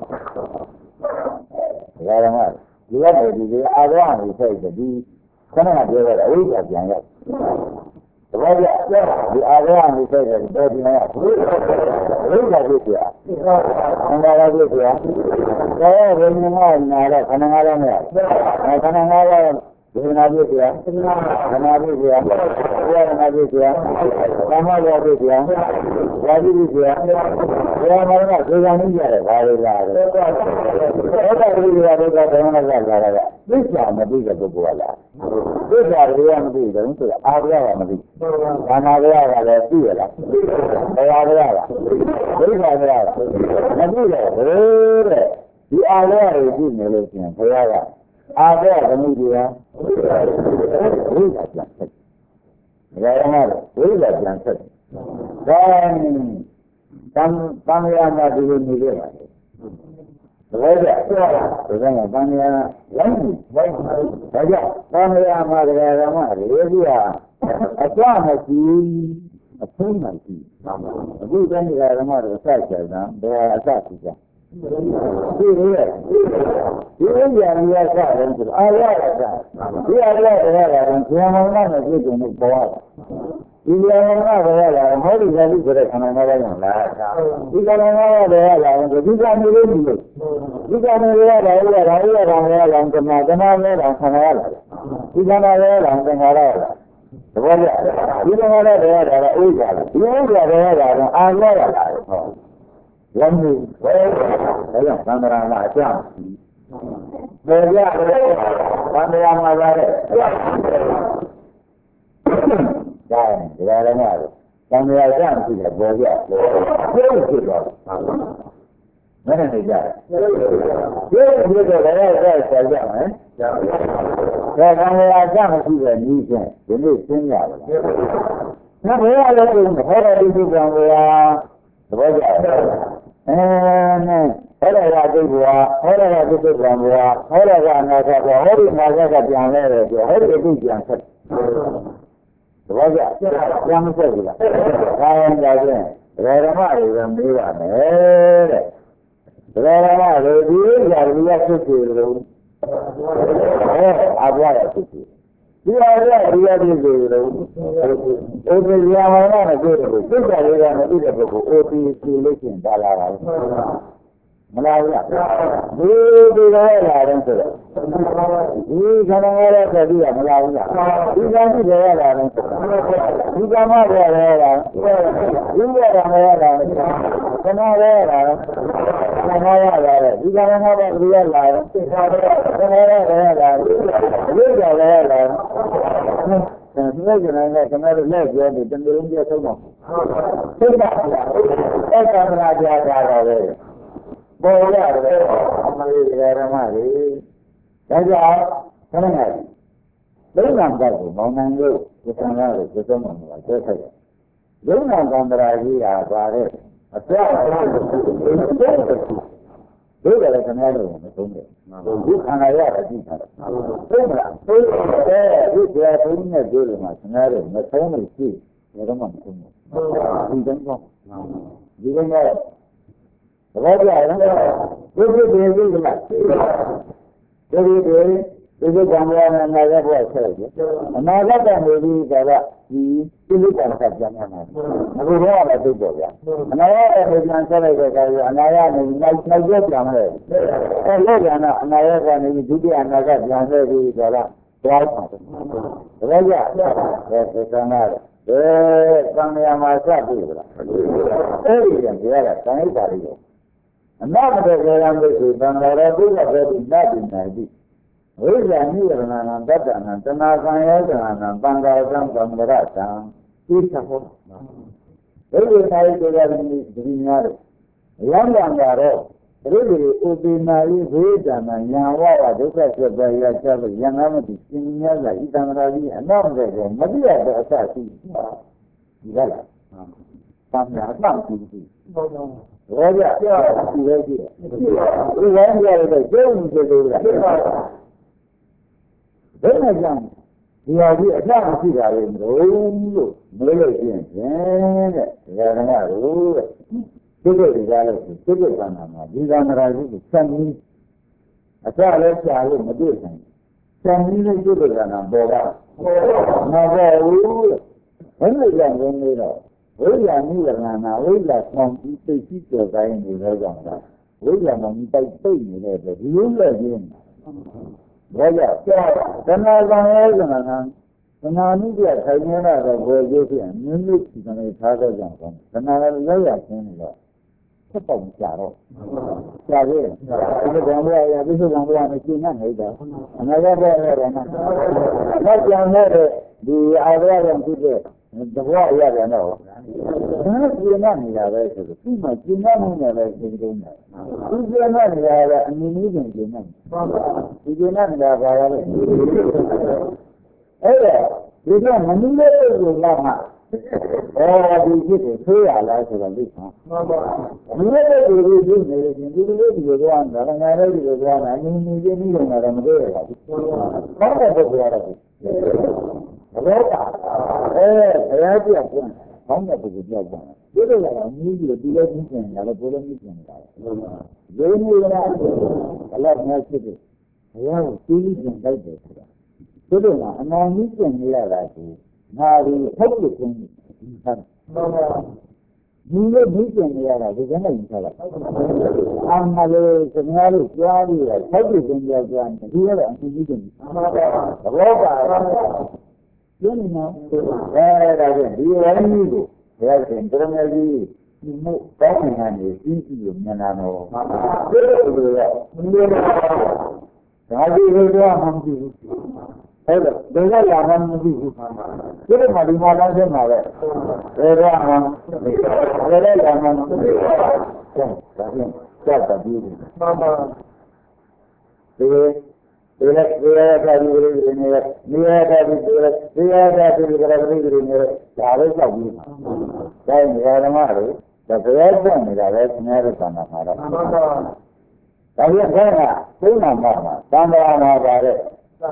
[SPEAKER 2] ရမှာဒီကနေဒီအာသောအနေနဲ့ဒီခဏကပြောရတာအဝိဇ္ဇာပြန်ရောက်တပည့်ရဒီအာရောအမိစိတ်တဲ့ဒီမှာဘုရားပြည့်ပြအင်္ဂါရပြည့်ပြဒါရဘယ်နည်းနာတော့ခဏငါးတော့မရခဏငါးတော့ဒီနာပြည့်ပြခဏပြည့်ပြဘုရားနာပြည့်ပြသမရပြည့်ပြရာဇိပြည့်ပြဘုရားမရကသေချာနေကြတယ်ဘာလို့လဲသောတာပတိကဒုက္ခဒေါမနကလာတာသိစ္စာမသိတဲ့ပုဂ္ဂိုလ်ကလားသိစ္စာတွေကမသိတယ်ဆိုတော့အာရကမသိဘာနာရကလည်းသိရလားဘယ်ရကဒိဋ္ဌာရကမသိတော့ဘူးတဲ့ဒီအာရတွေသိနေလို့ရှိရင်ဘုရားကအာရကမှုတွေကဝိဇ္ဇာပြန်ဆက်ဒါရမှာဝိဇ္ဇာပြန်ဆက်ဒါတန်ရမှာဒီလိုနေရပါတယ်ဒါကြောင့်ဒါကတန်ရဝိုင်းဒါကြောင့်တန်ရမှာတရားဓမ္မတွေကြီးကအကြမရှိအဖုံးမရှိအခုတန်ရဓမ္မတွေဆက်ကြတာဘယ်အစရှိကြဒီလိုလေဒီလိုရံရတာတယ်ဆိုအာရတာဒီအာရတာကဘုရားမောင်နဲ့ပြည့်စုံမှုပေါ်လာဒီလိုမှပဲလာမောဒီဇာတိဆိုတဲ့ခန္ဓာငါးပါးကြောင့်လားဒီခန္ဓာငါးပါးတွေလာရင်ဒီကနေလို့ဒီလိုဒီကနေရတာဥရတာဥရတာလည်းလောင်ကနာကနာလည်းလောင်ခန္ဓာရလာဒီခန္ဓာလည်းလောင်သင်္ခါရရလာသဘောကျဒီခန္ဓာလည်းရတာကဥစ္စာဒီဥစ္စာတွေရတာကအာရရလာဟောလမ်းကြီးဘယ်ကြောင့်သံဃာမှာအကြောင်းဘယ်ကြလဲသံဃာမှာလာတဲ့ဒါလည်းမှာသံဃာရမ်းကြည့်တယ်ပေါ်ကြပြောဖြစ်တော့မနဲ့နေကြတယ်ပြောဖြစ်တော့လည်းဆက်ကြမယ်ဒါသံဃာကြမရှိတဲ့နည်းချင်းဒီနေ့ရှင်းရပါလားဘယ်ရလဲဟောတော်ဒီကံကသဘောကျဟောရတာဒုက္ခဟောရတာဒုက္ခကံဟောရတာအနာဂတ်ဟောဒီအနာဂတ်ကပြန်လဲတယ်ဆိုဟောဒီအတိပြန်ဆက်သဘောကျပြန်မဆက်ဘူးလားဒါရင်ဒါဖြင့်ဓမ္မတွေပဲမေးပါမယ်တဲ့ဓမ္မတွေဒီຢာရိယဖြစ်စီလို့အဘွားရဖြစ်စီဒီအားရဒီရဖြစ်စီလို့အိုပီယာမောင်နဲ့တွေ့တယ်စိတ်ဓာတ်တွေကမသိတဲ့ပုဂ္ဂိုလ်အိုပီစီလို့ရှင်ပါလာတာမလားဘူးလားဒီတော့လာတယ်ဆိုတော့ဒီခန္ဓာငါးပါးတည်းကမလားဘူးလားဒီကံကြည့်ရလာတယ်ဒီကံမရရလာဒီရတာမရလာခဏရလာခဏရလာဒီကံငါးပါးဒီရလာခဏရလာဒီရလာဒီနေ့ကလည်းကျွန်တော်တို့လက်ပြောပြီးတမျိုးပြဆုံးတော့သိပါလားအဲ့ကံရာကြာတာတော့ပေါ်ရတယ်အမလေးဓမ္မတွေဒါကြောင့်ခဏခဏလုံးဝကောက်ကိုမောင်နှံလို့ဒီကံရလို့ဒီသုံးမှာကျဲဆက်တယ်လုံးဝကံတရာကြီးဟာပါတဲ့အပြတ်အရမ်းကိုဒုက္ခလည်းခင်ဗျားတို့မသုံးတယ်ဒီခန္ဓာရအကြည့်ထားတယ်သုံးမလားသုံးတယ်ဒီကြာသုံးနဲ့ပြောလို့မှခင်ဗျားတို့မသုံးလို့ရှိတယ်တော့မှမသုံးဘူးဒီတိုင်းကောဒီတိုင်းကဘောပြရတယ်ဘုရားတည်ပြီးလားဒီကံရနဲ့နာရဖို့ဆက်တယ်အနာဂတ်ကနေပြီးကြတော့ဒီပြိဿကံကပြန်ရမှာအခုတော့လည်းသိတော့ဗျာအနာဂတ်ကနေပြန်ဆက်လိုက်တဲ့အခါကျအနာဂတ်ကနေနောက်ရက်ပြန်မယ်အဲလောကနာအနာဂတ်ကနေဒုတိယအနာဂတ်ပြန်ဆက်ပြီးကြတော့သွားမှာဒါကြအဲဒီကံရတယ်ကံရမှာစပြီလားအဲဒီကံကြရတာတန်လိုက်ပါလိမ့်မယ်အနာမတေကံလို့ဆိုတန်တော်ရဲ့ဘုရားပဲဒီနတ်ဒီနိုင်ပြီဝိဇ္ဇာနိဝရဏံတတ္တနံတဏှာကံယောဇနာနံပန္တာသံကံမရတံသိသဟောဘိက္ခာယတေရဒီများတယ်ရံရံကြတော့ဒီလိုဥပိနာယဝိဇ္ဇာနံညာဝဝဒုက္ခဆက်ပဲရချလို့ယံငါမတိရှင်များကဣတံမရာကြီးအနောက်တဲ့ကမတိရတဲ့အစရှိဒီကလားသံဃာအမှန်ကြည့်ကြည့်ဘောကြပြောဒီပဲကြည့်ဒီဝိုင်းကြရတဲ့ကျုံကျေလို့လားဘယ်နဲ့ကြောင့်ဒီဟာကြီးအထမရှိတာလေမလို့မေးလို့ရှိရင်တဲ့ဒါကလည်းလို့တဲ့ဒီလိုဒီကားလို့ဒီလိုကံမှာဒီကံရာကြီးကိုစံပြီးအထလည်းရှာလို့မတွေ့နိုင်စံပြီးလို့ဒီလိုကံပေါ်တာမပေါ်ဘူးဘယ်လိုကြောင့်လဲတော့ဝိညာဉ်နိဝရဏဝိဇ္ဇာဆောင်ပြီးသိရှိကြတိုင်းနေတော့ကြောင့်လားဝိဇ္ဇာမှမတိုက်ပိတ်နေတဲ့ဒီလိုလည်းကျင်းဘာကြောင့်တဏှာကံရဲ့ကံကံတဏှာနုပြထိုင်နေတာတော့ဘယ်ကျိုးဖြစ်မြင့်မြင့်ဒီကနေ့ထားတော့ကြောင့်တဏှာလည်းရောက်ရခင်းနေတော့ဆက်ပေါက်ကြတော့ကြာပြီဒီကံရရဒီကံရနဲ့ကျင်းနေတာအနာဂတ်ပဲရတယ်နော်နောက်ပြန်တဲ့ဒီအာရယံဖြစ်တဲ့တဘောရတယ်နော်ဒါကျင်းနေတာပဲဆိုတော့ဒီမှာကျင်းနေတယ်ပဲဒီကုန်းတယ်ဒီကျင်းနေတာကအမြင်ကြီးကျင်းနေတယ်ဒီကျင်းနေတာဘာလဲအဲ့ဒါဒီကမနည်းလေးကိုလာမှာဒီဖြစ်ကိုဆွေးရလားဆိုတော့သိပါမင်းလည်းဒီလိုဒီနေတယ်ဒီလိုဒီလိုသွားတာငါလည်းဒီလိုသွားတာနင်းနေချင်းပြီးတော့တော့မတွေ့ရဘူးဘာလို့ပုဂ္ဂိုလ်ရတော့ဘောတာဘုရားပြတ်ပြန်ဘောင်းတဲ့ပုဂ္ဂိုလ်ပြောက်ပြန်ဒီလိုကတော့မြည်ပြီးဒီလိုသိကျင်တာလည်းဘုရားမြည်ကျင်တာလေဒီလိုလားအလားများဖြစ်တယ်ဘုရားကိုသိကျင်တိုက်တယ်ဆိုတာဒီလိုကအနာမြည်ကျင်နေရတာကိုငါဒီထုတ်လို့ကျင်ဒီစားဒီလိုမြည်ကျင်နေရတာဒီကနေ့ရင်စားလိုက်အာမလေးစကားလို့ကြားပြီးတော့ထုတ်လို့ကျင်ကြောက်ကြတယ်ဒီရတဲ့အမြည်ကျင်ဘောပါကျင်းနေတော့ဒါကဒီဝိုင်းကြီးကိုဘုရားရှင်ပြမကြီးဒီမှုကောင်းနေတာနေပြီးပြီးလို့မြင်လာတော့ဒီလိုလိုရဒီလိုဒါကြီးတော့မှမကြည့်ဘူးအဲ့တော့ဒါကလာမှမကြည့်ဘူးဒီလိုမှဒီမှာတော့ဆင်းမှာပဲဒါကမှဒါလည်းလာမှမကြည့်ဘူးဒါဖြင့်စက်တပြီးမှန်ပါဒီဒီရတာဒီနေရနေရတာဒီရတာဒီကရပြီးနေရဒါပဲကြောက်ပြီးမှာဒါနေရာဓမ္မတွေဒါဘယ်တော့နေတာလဲဆင်းရဲတဲ့သံဃာမှာတော့ဒါပြန်ခဲတာသိမှမှာသံဃာမှာပါတဲ့ဒါ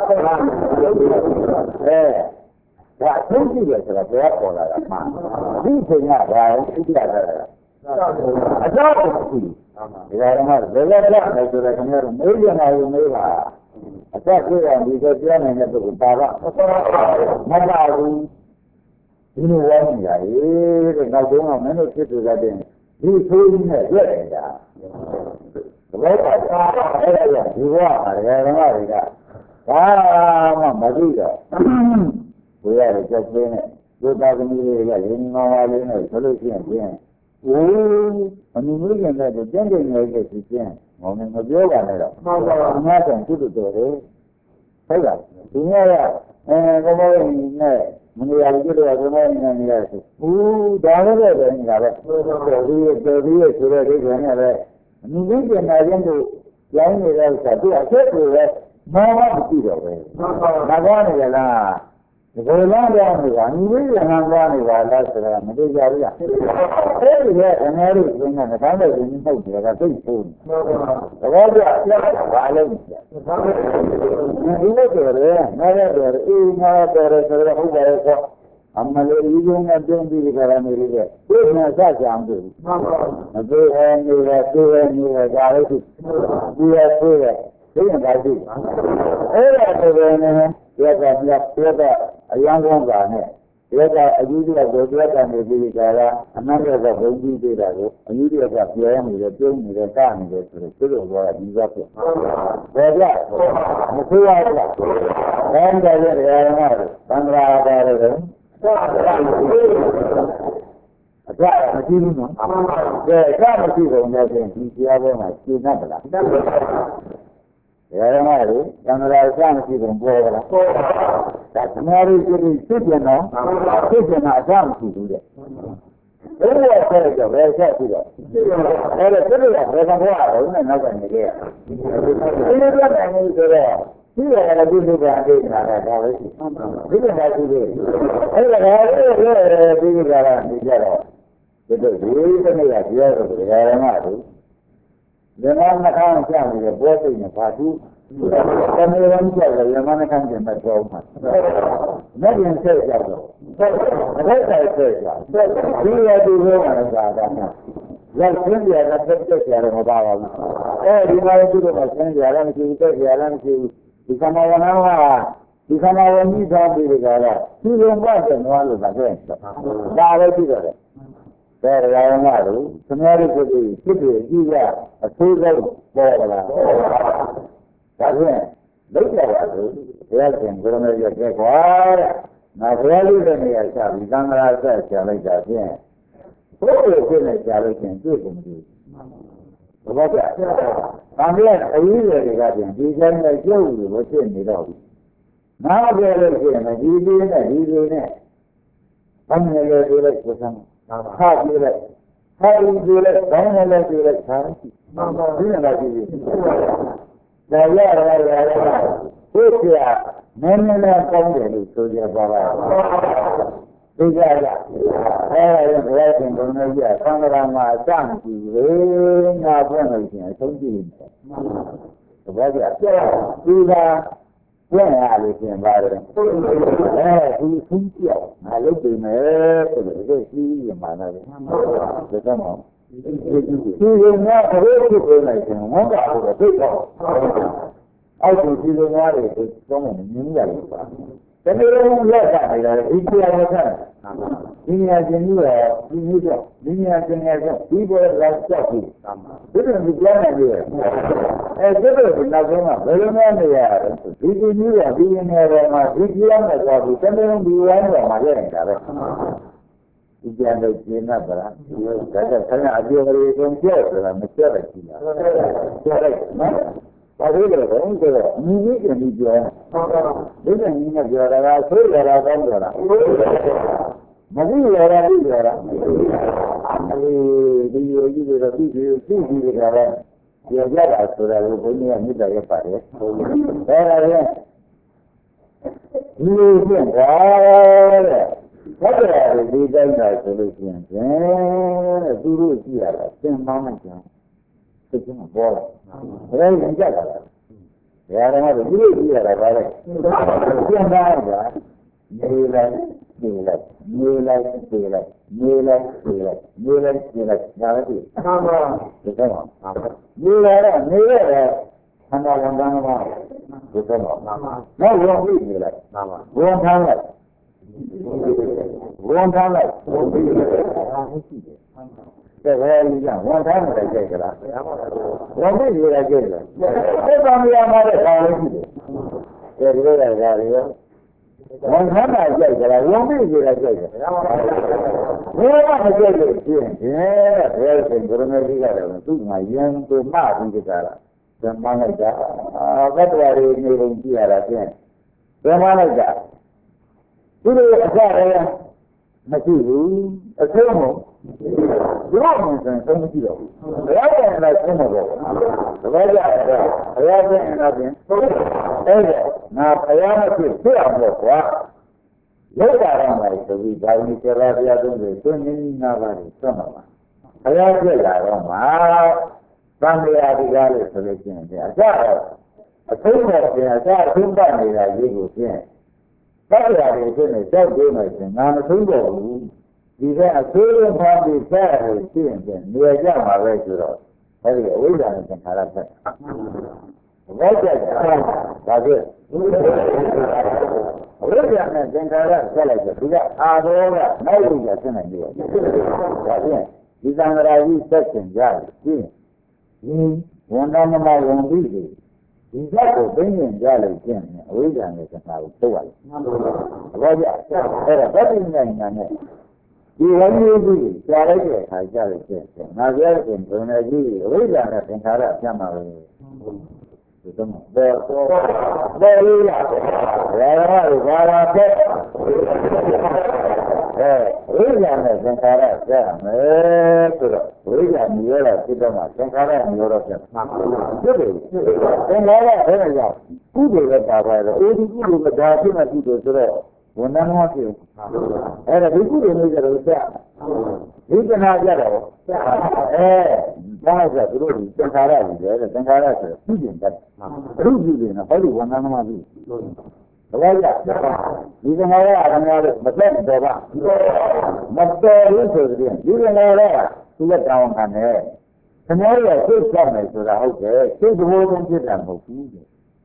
[SPEAKER 2] သိကြည့်ရဆိုတာဘယ်ပေါ်လာတာမှာဒီချိန်ကဘာသိကြတာလဲအကြောင်းကိုဒီဓမ္မတွေဘယ်လိုလဲဆိုတော့ခင်ဗျားတို့မေးကြတာကိုမေးပါအသက်ကိုရဒီကိုပြောနေတဲ့ပုဂ္ဂိုလ်ပါတော့မပါဘူးဒီလိုဝိုင်းနေတာလေတဲ့နောက်ဆုံးကမင်းတို့ဖြစ်သူကတည်းကဒီဆိုးကြီးနဲ့တွေ့နေတာသဘောပါအဲ့ဒါဒီဘဝမှာဓမ္မတွေကဘာမှမသိတော့ဘုရားရဲ့ကြက်ပြင်းနဲ့ဒုက္ခသမီးတွေကရင်းမောင်းပါလေးနဲ့ဆိုလို့ရှိရင်ပြင်းအနည်းငယ်နဲ့တန်းတဲ့ငယ်ကြီးပြင်းမောင်မပြောပါနဲ့တော့မှန်ပါအများဆုံးပြုလို့တော်တယ်ဟုတ်လားဒီနေ့ကဘုမောနဲ့မနေရာကြည့်လို့ဘုမောနဲ့နေရတယ်ဒါလည်းပဲနေတာပဲတော်ပြီးရဆိုတဲ့ဒီကနေ့ပဲအနည်းငယ်နာရင်တို့လိုင်းနေတဲ့ဥစ္စာသူအဆက်ကိုပဲမောဟမရှိတော့ပဲဒါကောင်းနေလားဒီလိုလားကြောင့်နေတာညီလေးရဟန်းသွားနေတာလားဆိုတော့မသိကြဘူးလားအဲဒီကအများကြီးကင်းတာကောင်းတဲ့လူမျိုးဟုတ်တယ်ကသိဖို့သဘောကျဘာလို့ဒီလိုကြရဲနားရတယ်အေးနားရတယ်ဆိုတော့ဟုတ်ပါရဲ့ဆိုအမလေးဒီကုန်းနဲ့ပြုံးပြီးကြရနေလေဒီနဲ့စကြအောင်ပြီမသိဟဲနေရသိဟဲနေရဒါလေးရှိဒီရသိရသိရင်ဒါရှိအဲ့ဒါဆိုရင်ဒီကအယံကောင်းတာနဲ့ဒီကအယူကြီးကဘယ်ကနေပြီးကြလားအနန္တကဘုံကြီးသေးတာကိုအယူကြီးကပြောနေတယ်ပြုံးနေတယ်ကနေတယ်ဆိုတော့သူတို့ကဒီကဖြစ်ဘယ်ကြမသိရဘူးလားဘယ်ကြလဲရရမှာသံဃာပါတယ်အကြမရှိဘူးနော်ကဲအကြမရှိဘူးနဲ့ဆိုရင်ဒီတရားပေါ်မှာရှင်းတတ်လားရရမှာလေသံဃာအကြမရှိဘူးပေါ်လားဒါသမားကြီးဖြစ်ပြန်တော့ဖြစ်ပြန်တာအကြမရှိဘူးတဲ့အဲ့ဒါဆက်ကြပဲဆက်ပြီးတော့အဲ့ဒါသူတို့ကဘယ်ကောင်ကတော့နဲ့နောက်ကနေကြဒီလိုပြတယ်လို့ဆိုတော့ဒီရတဲ့ဒီလိုကအသေးတာဒါပဲရှိဒီလိုပါရှိသေးအဲ့ဒါကဒီလိုကနေကြတော့ဒီလိုဒီနေ့ကပြောတော့ဒီရမတို့ဒီမှာနှာခေါင်းချနေတဲ့ဘောစိတ်နဲ့ဘာသူတမန်တော်ကြီးကလည်းမနခံကျင်မဲ့တော့မှာမက်ရင်ဆက်ကြတော့အဲ့ဒါဆက်ကြဒီရတူလို့မှာသာတာရောက်ရှင်းပြတာတက်ကြရတယ်မပါပါဘူးအဲဒီမှာသူတို့ကရှင်းပြရတယ်မရှိဘူးတက်ပြရတယ်မရှိဘူးဒီကမ္ဘာဝနာကဒီကမ္ဘာဝဏီသားပြီးကြတာဒီလိုမှဆက်နွားလို့ပါခဲ့ဒါလည်းကြည့်တော့တယ်ဒါရအောင်လို့သမารိကိုဖြစ်ဖြစ်အကြည့်ရအဆိုးဆုံးပေါ်လာဒါဖြင့်လက်ရပါဘူးဘုရားရှင်ကိုရမေရတဲ့ကွာငါဘုရားလေးတဲ့နေရာချပြီးသံဃာဆက်ချလိုက်တာဖြင့်ဘုရားဖြစ်နေကြလို့ရှင်တွေ့ကုန်ပြီဘာကြ။တန်ပြည့်အရေးတွေကပြင်ဒီတိုင်းနဲ့ကျုပ်လို့ဖြစ်နေတော့ဘူး။နားပြလို့ရှိရင်ဒီလေးနဲ့ဒီလေးနဲ့ဘယ်နဲ့လဲဒီလိုက်ကိုစမ်းခါပြလိုက်ခါပြီးလိုက်ဘယ်နဲ့လဲဒီလိုက်ခါရှိ။ဒီနဲ့လားဒီလေး။ဒါရရဘုရားနည်းနည်းနဲ့ကောင်းတယ်လို့ဆိုကြပါလား။သိကြကြအဲ့ဒါလည်းဘုရားရှင်ဘုန်းကြီးကသံဃာမှာအစမရှိဘူးငါဖွင့်လို့ရှိရင်အဆုံးကြည့်တယ်တပည့်ကဒီကဖွင့်ရလို့ရှင်ပါတယ်အဲဒီဆုံးကြည့်ငါလုပ်ပြီမယ်ဆိုတော့ဒီစီးရမှာလည်းဒါကြောင့်ဒီလိုများဘယ်လိုဖြစ်နေလဲဆိုတော့ငါကဟိုသိတော့အောက်ကိုဒီလိုများတွေသုံးနေမြင်ရတယ်ပါတကယ်လို့လက်ကြနေတယ်ဒီတရားဝတ်တယ်ဒီနေရာချင်းကြီးရောဒီနည်းကြောင့်ဒီနေရာချင်းရဲ့ဒီပေါ်ကကြောက်ပြီးဒီလိုဒီကြားနေတယ်အဲဒီလိုနောက်ဆုံးကဘယ်လိုများနေရလဲဒီနည်းရောဒီနေရာမှာဒီကြားနဲ့ကြောက်ပြီးတကယ်လို့ဒီဝိုင်းပေါ်မှာရနေတာပဲဒီကြံလို့ကျင်းတာပါလားဒါကဆရာအပြော်လေးကိုပြောဆိုတာမပြောရဘူးလားပြောလိုက်နော်ဘာလို့လဲဘုန်းကြီးကမိမိကဒီပြောဒီကနေ့ကပြောတာကဆွေးရတာကောင်းကြလားမသိရတာသိရတာအဲဒီလိုကြီးတွေတော့သိကြတယ်ကြတယ်ပြောကြတာဆိုတာကိုဘုန်းကြီးကမြစ်တာရပါတယ်ဒါကလည်းဒီလိုဖြစ်သွားတဲ့ဟုတ်တယ်ဒီတိုင်းသာဆိုလို့ရှိရင်တဲ့သူတို့ကြည့်ရတာသင်ပေါင်းလိုက်ကြသိချင်ပေါ်လာဒါလည်းကြက်လာတာဘယ်ရမှာဒီလိုကြည့်ရတာပါလဲသင်ပေါင်းတာနေလိုက်နေလိုက်နေလိုက်နေလိုက်နေလိုက်နေလိုက်နေလိုက်နေလိုက်ဒါလည်းဒီအာမဒီကတော့နေရတော့နေရတယ်ခန္ဓာဝန်တန်းမှာဒီကတော့နောက်ဝင်ပြီးနေလိုက်ဝင်ထားလိုက်ဝန်ထားလိုက်တဲ့ဘယ်လိုလဲဝန်ထားတယ်ကြိုက်ကြလားဝန်ပြီးရကြိုက်တယ်အဲ့ဒါမှရမှာတဲ့ခါလေးရှိတယ်ဒီလိုရကြတယ်ဝန်ထားတာကြိုက်ကြလားဝန်ပြီးရကြိုက်တယ်ဘယ်မှာမကြိုက်လို့ရှိရင်ဘယ်ရှင်ဘုရမေကြီးကလည်းသူ့မှာယံကိုမှပြီးကြတာဓမ္မလိုက်တာဘတ်တော်ရီနေလို့ကြည့်ရတာဖြင့်ဓမ္မလိုက်တာဒီလိုအစရမရှိဘူးအဆုံးမို့ဘုရားမှန်စံဆုံးမရှိတော့ဘူးဘုရားကလည်းဆုံးမတော့ဘူးတပည့်ကြဘုရားရှင်အနာဖြင့် Now, I am a good player. Look around like the week, I will tell you the swimming never is summer. I have to go. Sunday, I began to selection. I got a two more thing. I got two bunnies I did with him. Saturday is in a self damage and I'm a single. These are a children from the family students and near Jama regular. Have you always done anything like that? What is that? That's it. Originally, then I said, I don't know. Nobody has an idea. That's it. These are the section, guys. See? One of my own duty. He's got to bring in Jolly Jim. Originally, I was so well. Roger, that is the you want to do Jolly, I Jolly Jim. Now, the other thing, when I do, originally, I think I have some When I'm not here, and a people in the you can have that. Why is that? Really, think I have it. Think I have it. You didn't get it. A body one on my view. Why that? You can have it, but then go back. But there is again. You can have it to let down on there. Tomorrow, I take something to the house. Take the whole thing to them.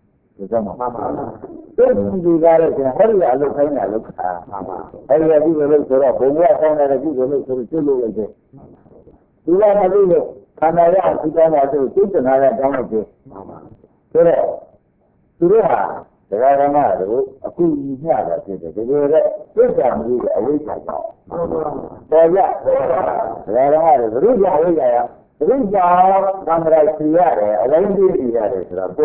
[SPEAKER 2] This got it. Hurry, I look. Hurry, I do a little bit of what I found that I do a little bit of it. You want to do it. And I have to go to the another damage. Today, there are another, a few years ago, they were this family a week ago. So, yeah, there are another, the reason the reason I'm like the other, I don't do the other,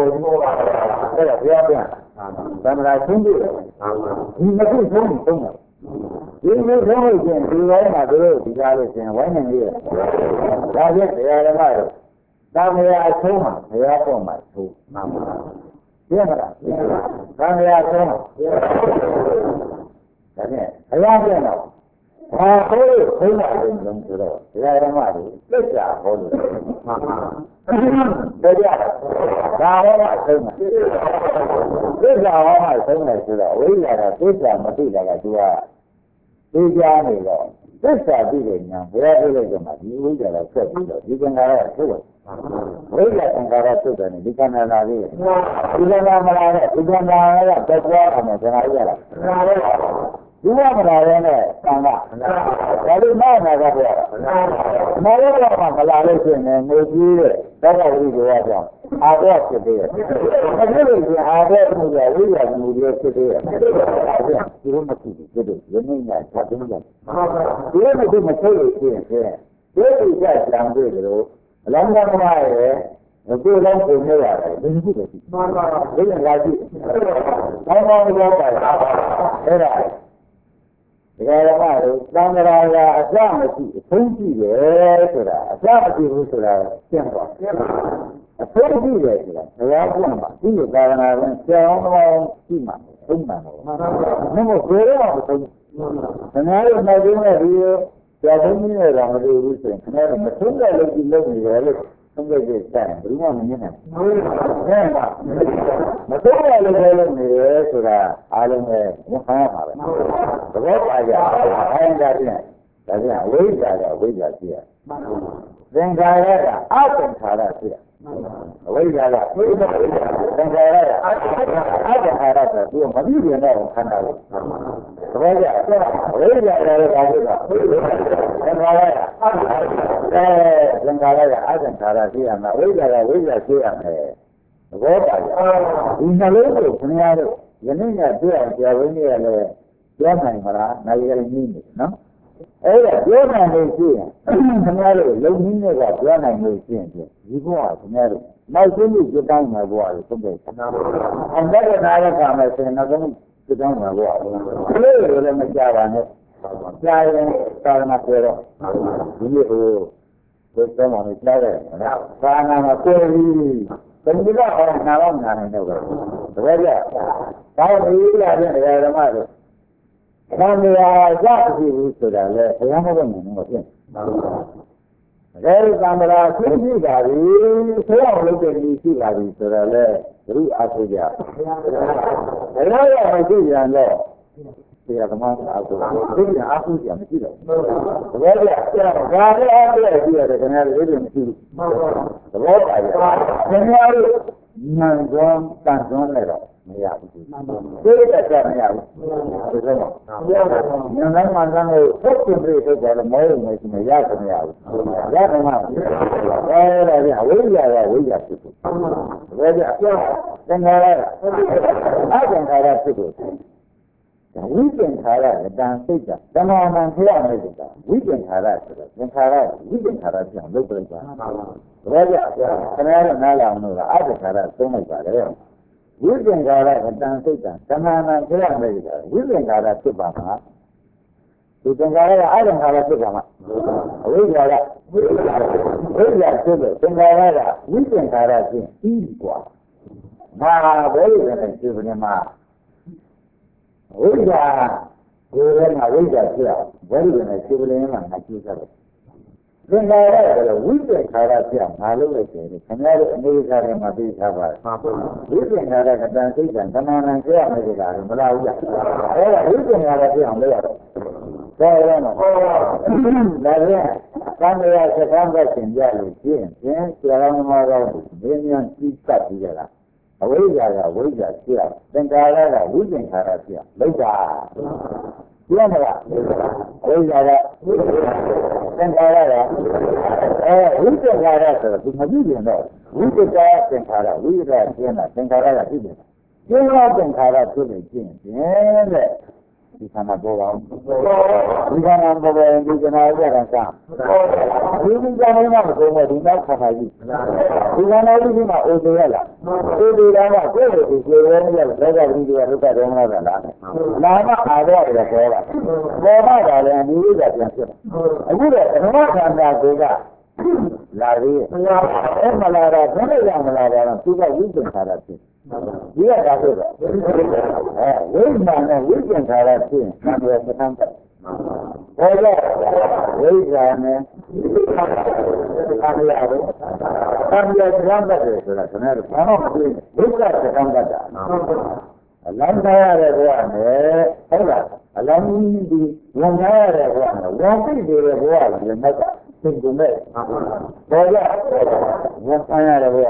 [SPEAKER 2] I'm like, you never do so much. You never know again, you know my girl, you got it in one year. That's it, they are another. Now, they are so much, they are so much, too. Yeah, now they are so much. That's it, I love you now. I hold it, them to the they are another. Let's hold it. They are. Now, I say, this is how I say, we are a good material as you are. This is a big one. We are really good. We are a good. You can have a good. We can have a good. You can have a good. You can have a good. You can have a good. You want to know that? I don't know that. No, I listen and maybe that's how we do it. I watch it here. I really I watch it here. We have to do it here. You must do it. You mean that? You have to do material here. This is just down there. Long way. The good long to me, I didn't do it. Didn't like it. How long ago? The guy down there, I found it. 20 years, I found it. A 20 years, I have one. See you, Governor, and say, oh, see, man. No, very often. And I don't know here, the other minute, I'm going to do this. And I don't know, I look you somebody is saying, we want to know. But then I look at me, so that I don't know. The work I got, I ain't got in. That's it, we got here. Then I got out and cut out here. We got out. Then I can cut out that. You can never cut out. We got out. Then I can cut out here. We got here. The work I got. In the little, you need to do it. You need to now you got to need it, no? Hey, you're not going to see it. Tomorrow, let me know that you're not going to see it. You go out tomorrow. My thing is, get down my water someday. And that's another time I say, not going to get down my water. Clearly, let me go on it. Start my prayer. You need to put someone in there. Now, I'm a ဒီကနာတော့နာနေတော့ပဲတကယ်ကြဒါဒီလာတဲ့ဓမ္မတို့သံဃာရပြီဆိုတာလေဘုရားမဟုတ်ဘူးမဖြစ်အဲဒီသံဃာသိရှိတာပြီဆိုအောင်လုပ်တဲ့လူရှိတာပြီဆိုတော့လေဘုရားအဆုကြဘယ်တော့မှမရှိကြတော့ဒီကမှအဆုဒီကအဆုကြမရှိတော့တကယ်ကြဒါလည်းအားပြည့်ကြည့်ရတယ်ခင်ဗျားတို့ဒီမရှိဘူးသဘောပါရဲ့ခင်ဗျားတို့ဉာဏ်ကြောင့်တန်ကြောင်းလည်းတော့မရဘူးဒီကမရဘူးဒီလိုဉာဏ်နဲ့မှန်ကန်လို့ထုတ်ပြင်ပြီးထုတ်တယ်လည်းမဟုတ်ဘူးမရှိမရဘူးမရဘူးရတယ်မှာဒါကြဝိဇ္ဇာကဝိဇ္ဇာဖြစ်တယ်ဒါကြသင်္ခါရအသင်္ခါရဖြစ်တယ်ဝိသင်္ခါရတန်စိတ်ကဓမ္မမှန်ဖျက်မယ်ဆိုတာဝိသင်္ခါရဆိုတော့သင်္ခါရဝိသင်္ခါရပြောင်းလုပ်ပြလိုက်တာဒါကြခင်ဗျားတို့နားလည်အောင်လို့အသင်္ခါရသုံးလိုက်ပါတယ်ဝိသင်္ခါရတန်စိတ်ကဓမ္မမှန်ဖျက်မယ်ဆိုတာဝိသင်္ခါရဖြစ်ပါမှာဒီသင်္ခါရကအသင်္ခါရဖြစ်ပါမှာအဝိဇ္ဇာကဝိဇ္ဇာဖြစ်လို့သင်္ခါရကဝိသင်္ခါရချင်းပြီးกว่าဒါဘယ်လိုလဲဒီဘယ်မှာဝိဇ္ဇာကိုယ်ကဝိဇ္ဇာဖြစ်အောင်ဘယ်လိုလဲစိဗလင်းမှာငါကြည့်သလဲသင်္ခါရကဝိသင်္ခါရဖြစ်အောင်ငါလုပ်လိုက်တယ်ခင်ဗျားတို့အနေစာတွေမှာသိထားပါတယ်ဝိသင်္ခါရကတန်စိတ်ကဓမ္မနံကျရမယ်ဆိုတာကမလားဘူးလားအဲ့ဒါဝိသင်္ခါရဖြစ်အောင်လုပ်ရတော့ဒါရမ်းတော့ဒါပြန်သံဃာစကားပဲသင်ကြလို့ကျင့်ရင်ဆရာတော်မှာတော့ဘင်းမြန်ကြီးတတ်ပြီးကြလားအဝိဇ္ဇာကဝိဇ္ဇာဖြစ်အောင်သင်္ခါရကဝိသင်္ခါရဖြစ်အောင်လုပ်တာကျင့်မလားဝိဇ္ဇာကသင်္ခါရကဝိသင်္ခါရဆိုတော့ဒီမကြည့်ရင်တော့ဝိသင်္ခါရသင်္ခါရဝိဇ္ဇာကျင့်တာသင်္ခါရကဖြစ်တယ်ကျင့်တော့သင်္ခါရဖြစ်နေကျင့်ရင်တဲ့ဒီခန္ဓာပေါ်အောင်ဒီခန္ဓာပေါ်ရင်ဒီခန္ဓာရတာကဒီခန္ဓာမှာမဆုံးဘူးဒီနောက်ခန္ဓာကြီးဒီခန္ဓာကြီးကအိုသေးရလားအိုသေးတာကကိုယ်ကိုယ်ကိုယ်ရဲနေရတဲ့ဒုက္ခဝိဒုက္ခဒုက္ခဒေါမနတာလားလာမအားတော့ရပေါ်လာပေါ်လာတာလည်းဒီဥစ္စာပြန်ဖြစ်အခုတော့ဓမ္မခန္ဓာကိုကလာသေးရဲ့အဲ့မလာတာဘယ်နဲ့ရမလာတာလဲသူကဝိသင်္ခါရဖြစ်ဒီကဒါဆိုတော့ဝိညာဉ်နဲ့ဝိသင်္ခါရဖြစ်ရင်ဘယ်လိုသံတတ်ဘောရဝိဇာနဲ့သံဃာဘုသံဃာသံတတ်တယ်ဆိုတာခဏတော့ဘာမှမသိဘူးဒုက္ခသံတတ်တာအလံထားရတဲ့ဘဝနဲ့ဟုတ်လားအလံဒီဝန်ထားရတဲ့ဘဝနဲ့ဝန်သိတဲ့ဘဝလည်းမဟုတ်သင်ကုန်မဲ့ဘောရဝန်ထားရတဲ့ဘဝ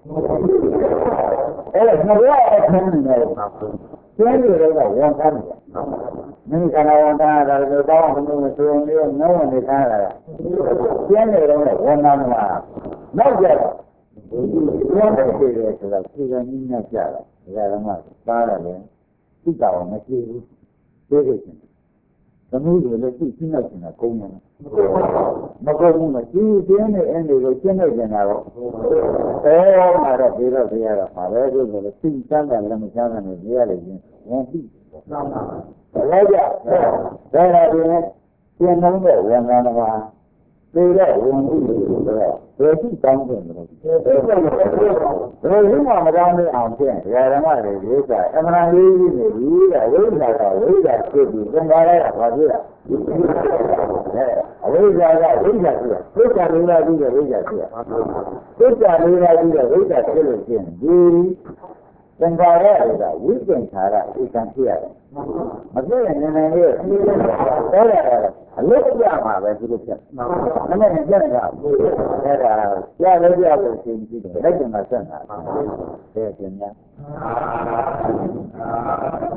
[SPEAKER 2] အဲ့ဒါဘဝအထင်းနေတယ်ကျင်းရတဲ့ကဝန်ထားတယ်မင်းကနာဝန်ထားတာလည်းတော့ဘုံမဆိုရင်လည်းငေါဝန်နေထားတာကျင်းနေတော့ဝန်ထားမှာနောက်ကြတော့ဝန်တဲ့တယ်ဆိုတော့ဒီကနေ့ညကြတာဒါကမှသားရတယ်သိတာအောင်မရှိဘူးသိခဲ့ချင်းသမီးတွေလည်းသိချင်းနေတယ်ကုန်းနေမကုန်းဘူးမကြည့်တင်းနေအဲ့ဒီကိုကျင်းနေကြတာတော့မှာတော့ဒီတော့ဒီရတော့မှာပဲဒီလိုသိစမ်းတယ်လည်းမစမ်းတယ်ဒီရလေချင်းဝန်သိတယ်ကြဒါရတဲ့ကျင်းနှုံးတဲ့ဝန်ခံတာသေတဲ့ဝန်မှုတွေဆိုတော့ဘယ်သိကောင်းတယ်မလို့ဘယ်လိုမှမကောင်းတဲ့အောင်ဖြင့်ဓမ္မတွေဒီကအမှန်ကြီးနေပြီတဲ့ဝိဇ္ဇာကဝိဇ္ဇာဖြစ်ပြီးသင်္ခါရကဘာဖြစ်လဲအဝိဇ္ဇာကဝိဇ္ဇာဖြစ်တယ်သစ္စာလေးပါးကြီးတဲ့ဝိဇ္ဇာဖြစ်တယ်သစ္စာလေးပါးကြီးတဲ့ဝိဇ္ဇာဖြစ်လို့ရှိရင်ဒီသင်္ခါရကဝိသင်္ခါရဧကံဖြစ်ရတယ်မဖြစ်ရင်နည်းနည်းလေးပြောရတယ်အလုတ်ပြမှာပဲသူတို့ဖြစ်နည်းနည်းပြတ်တာအဲ့ဒါကြားလို့ကြားလို့ရှင်းကြည့်တယ်လိုက်ကြမှာဆက်တာတဲ့ကျင်များ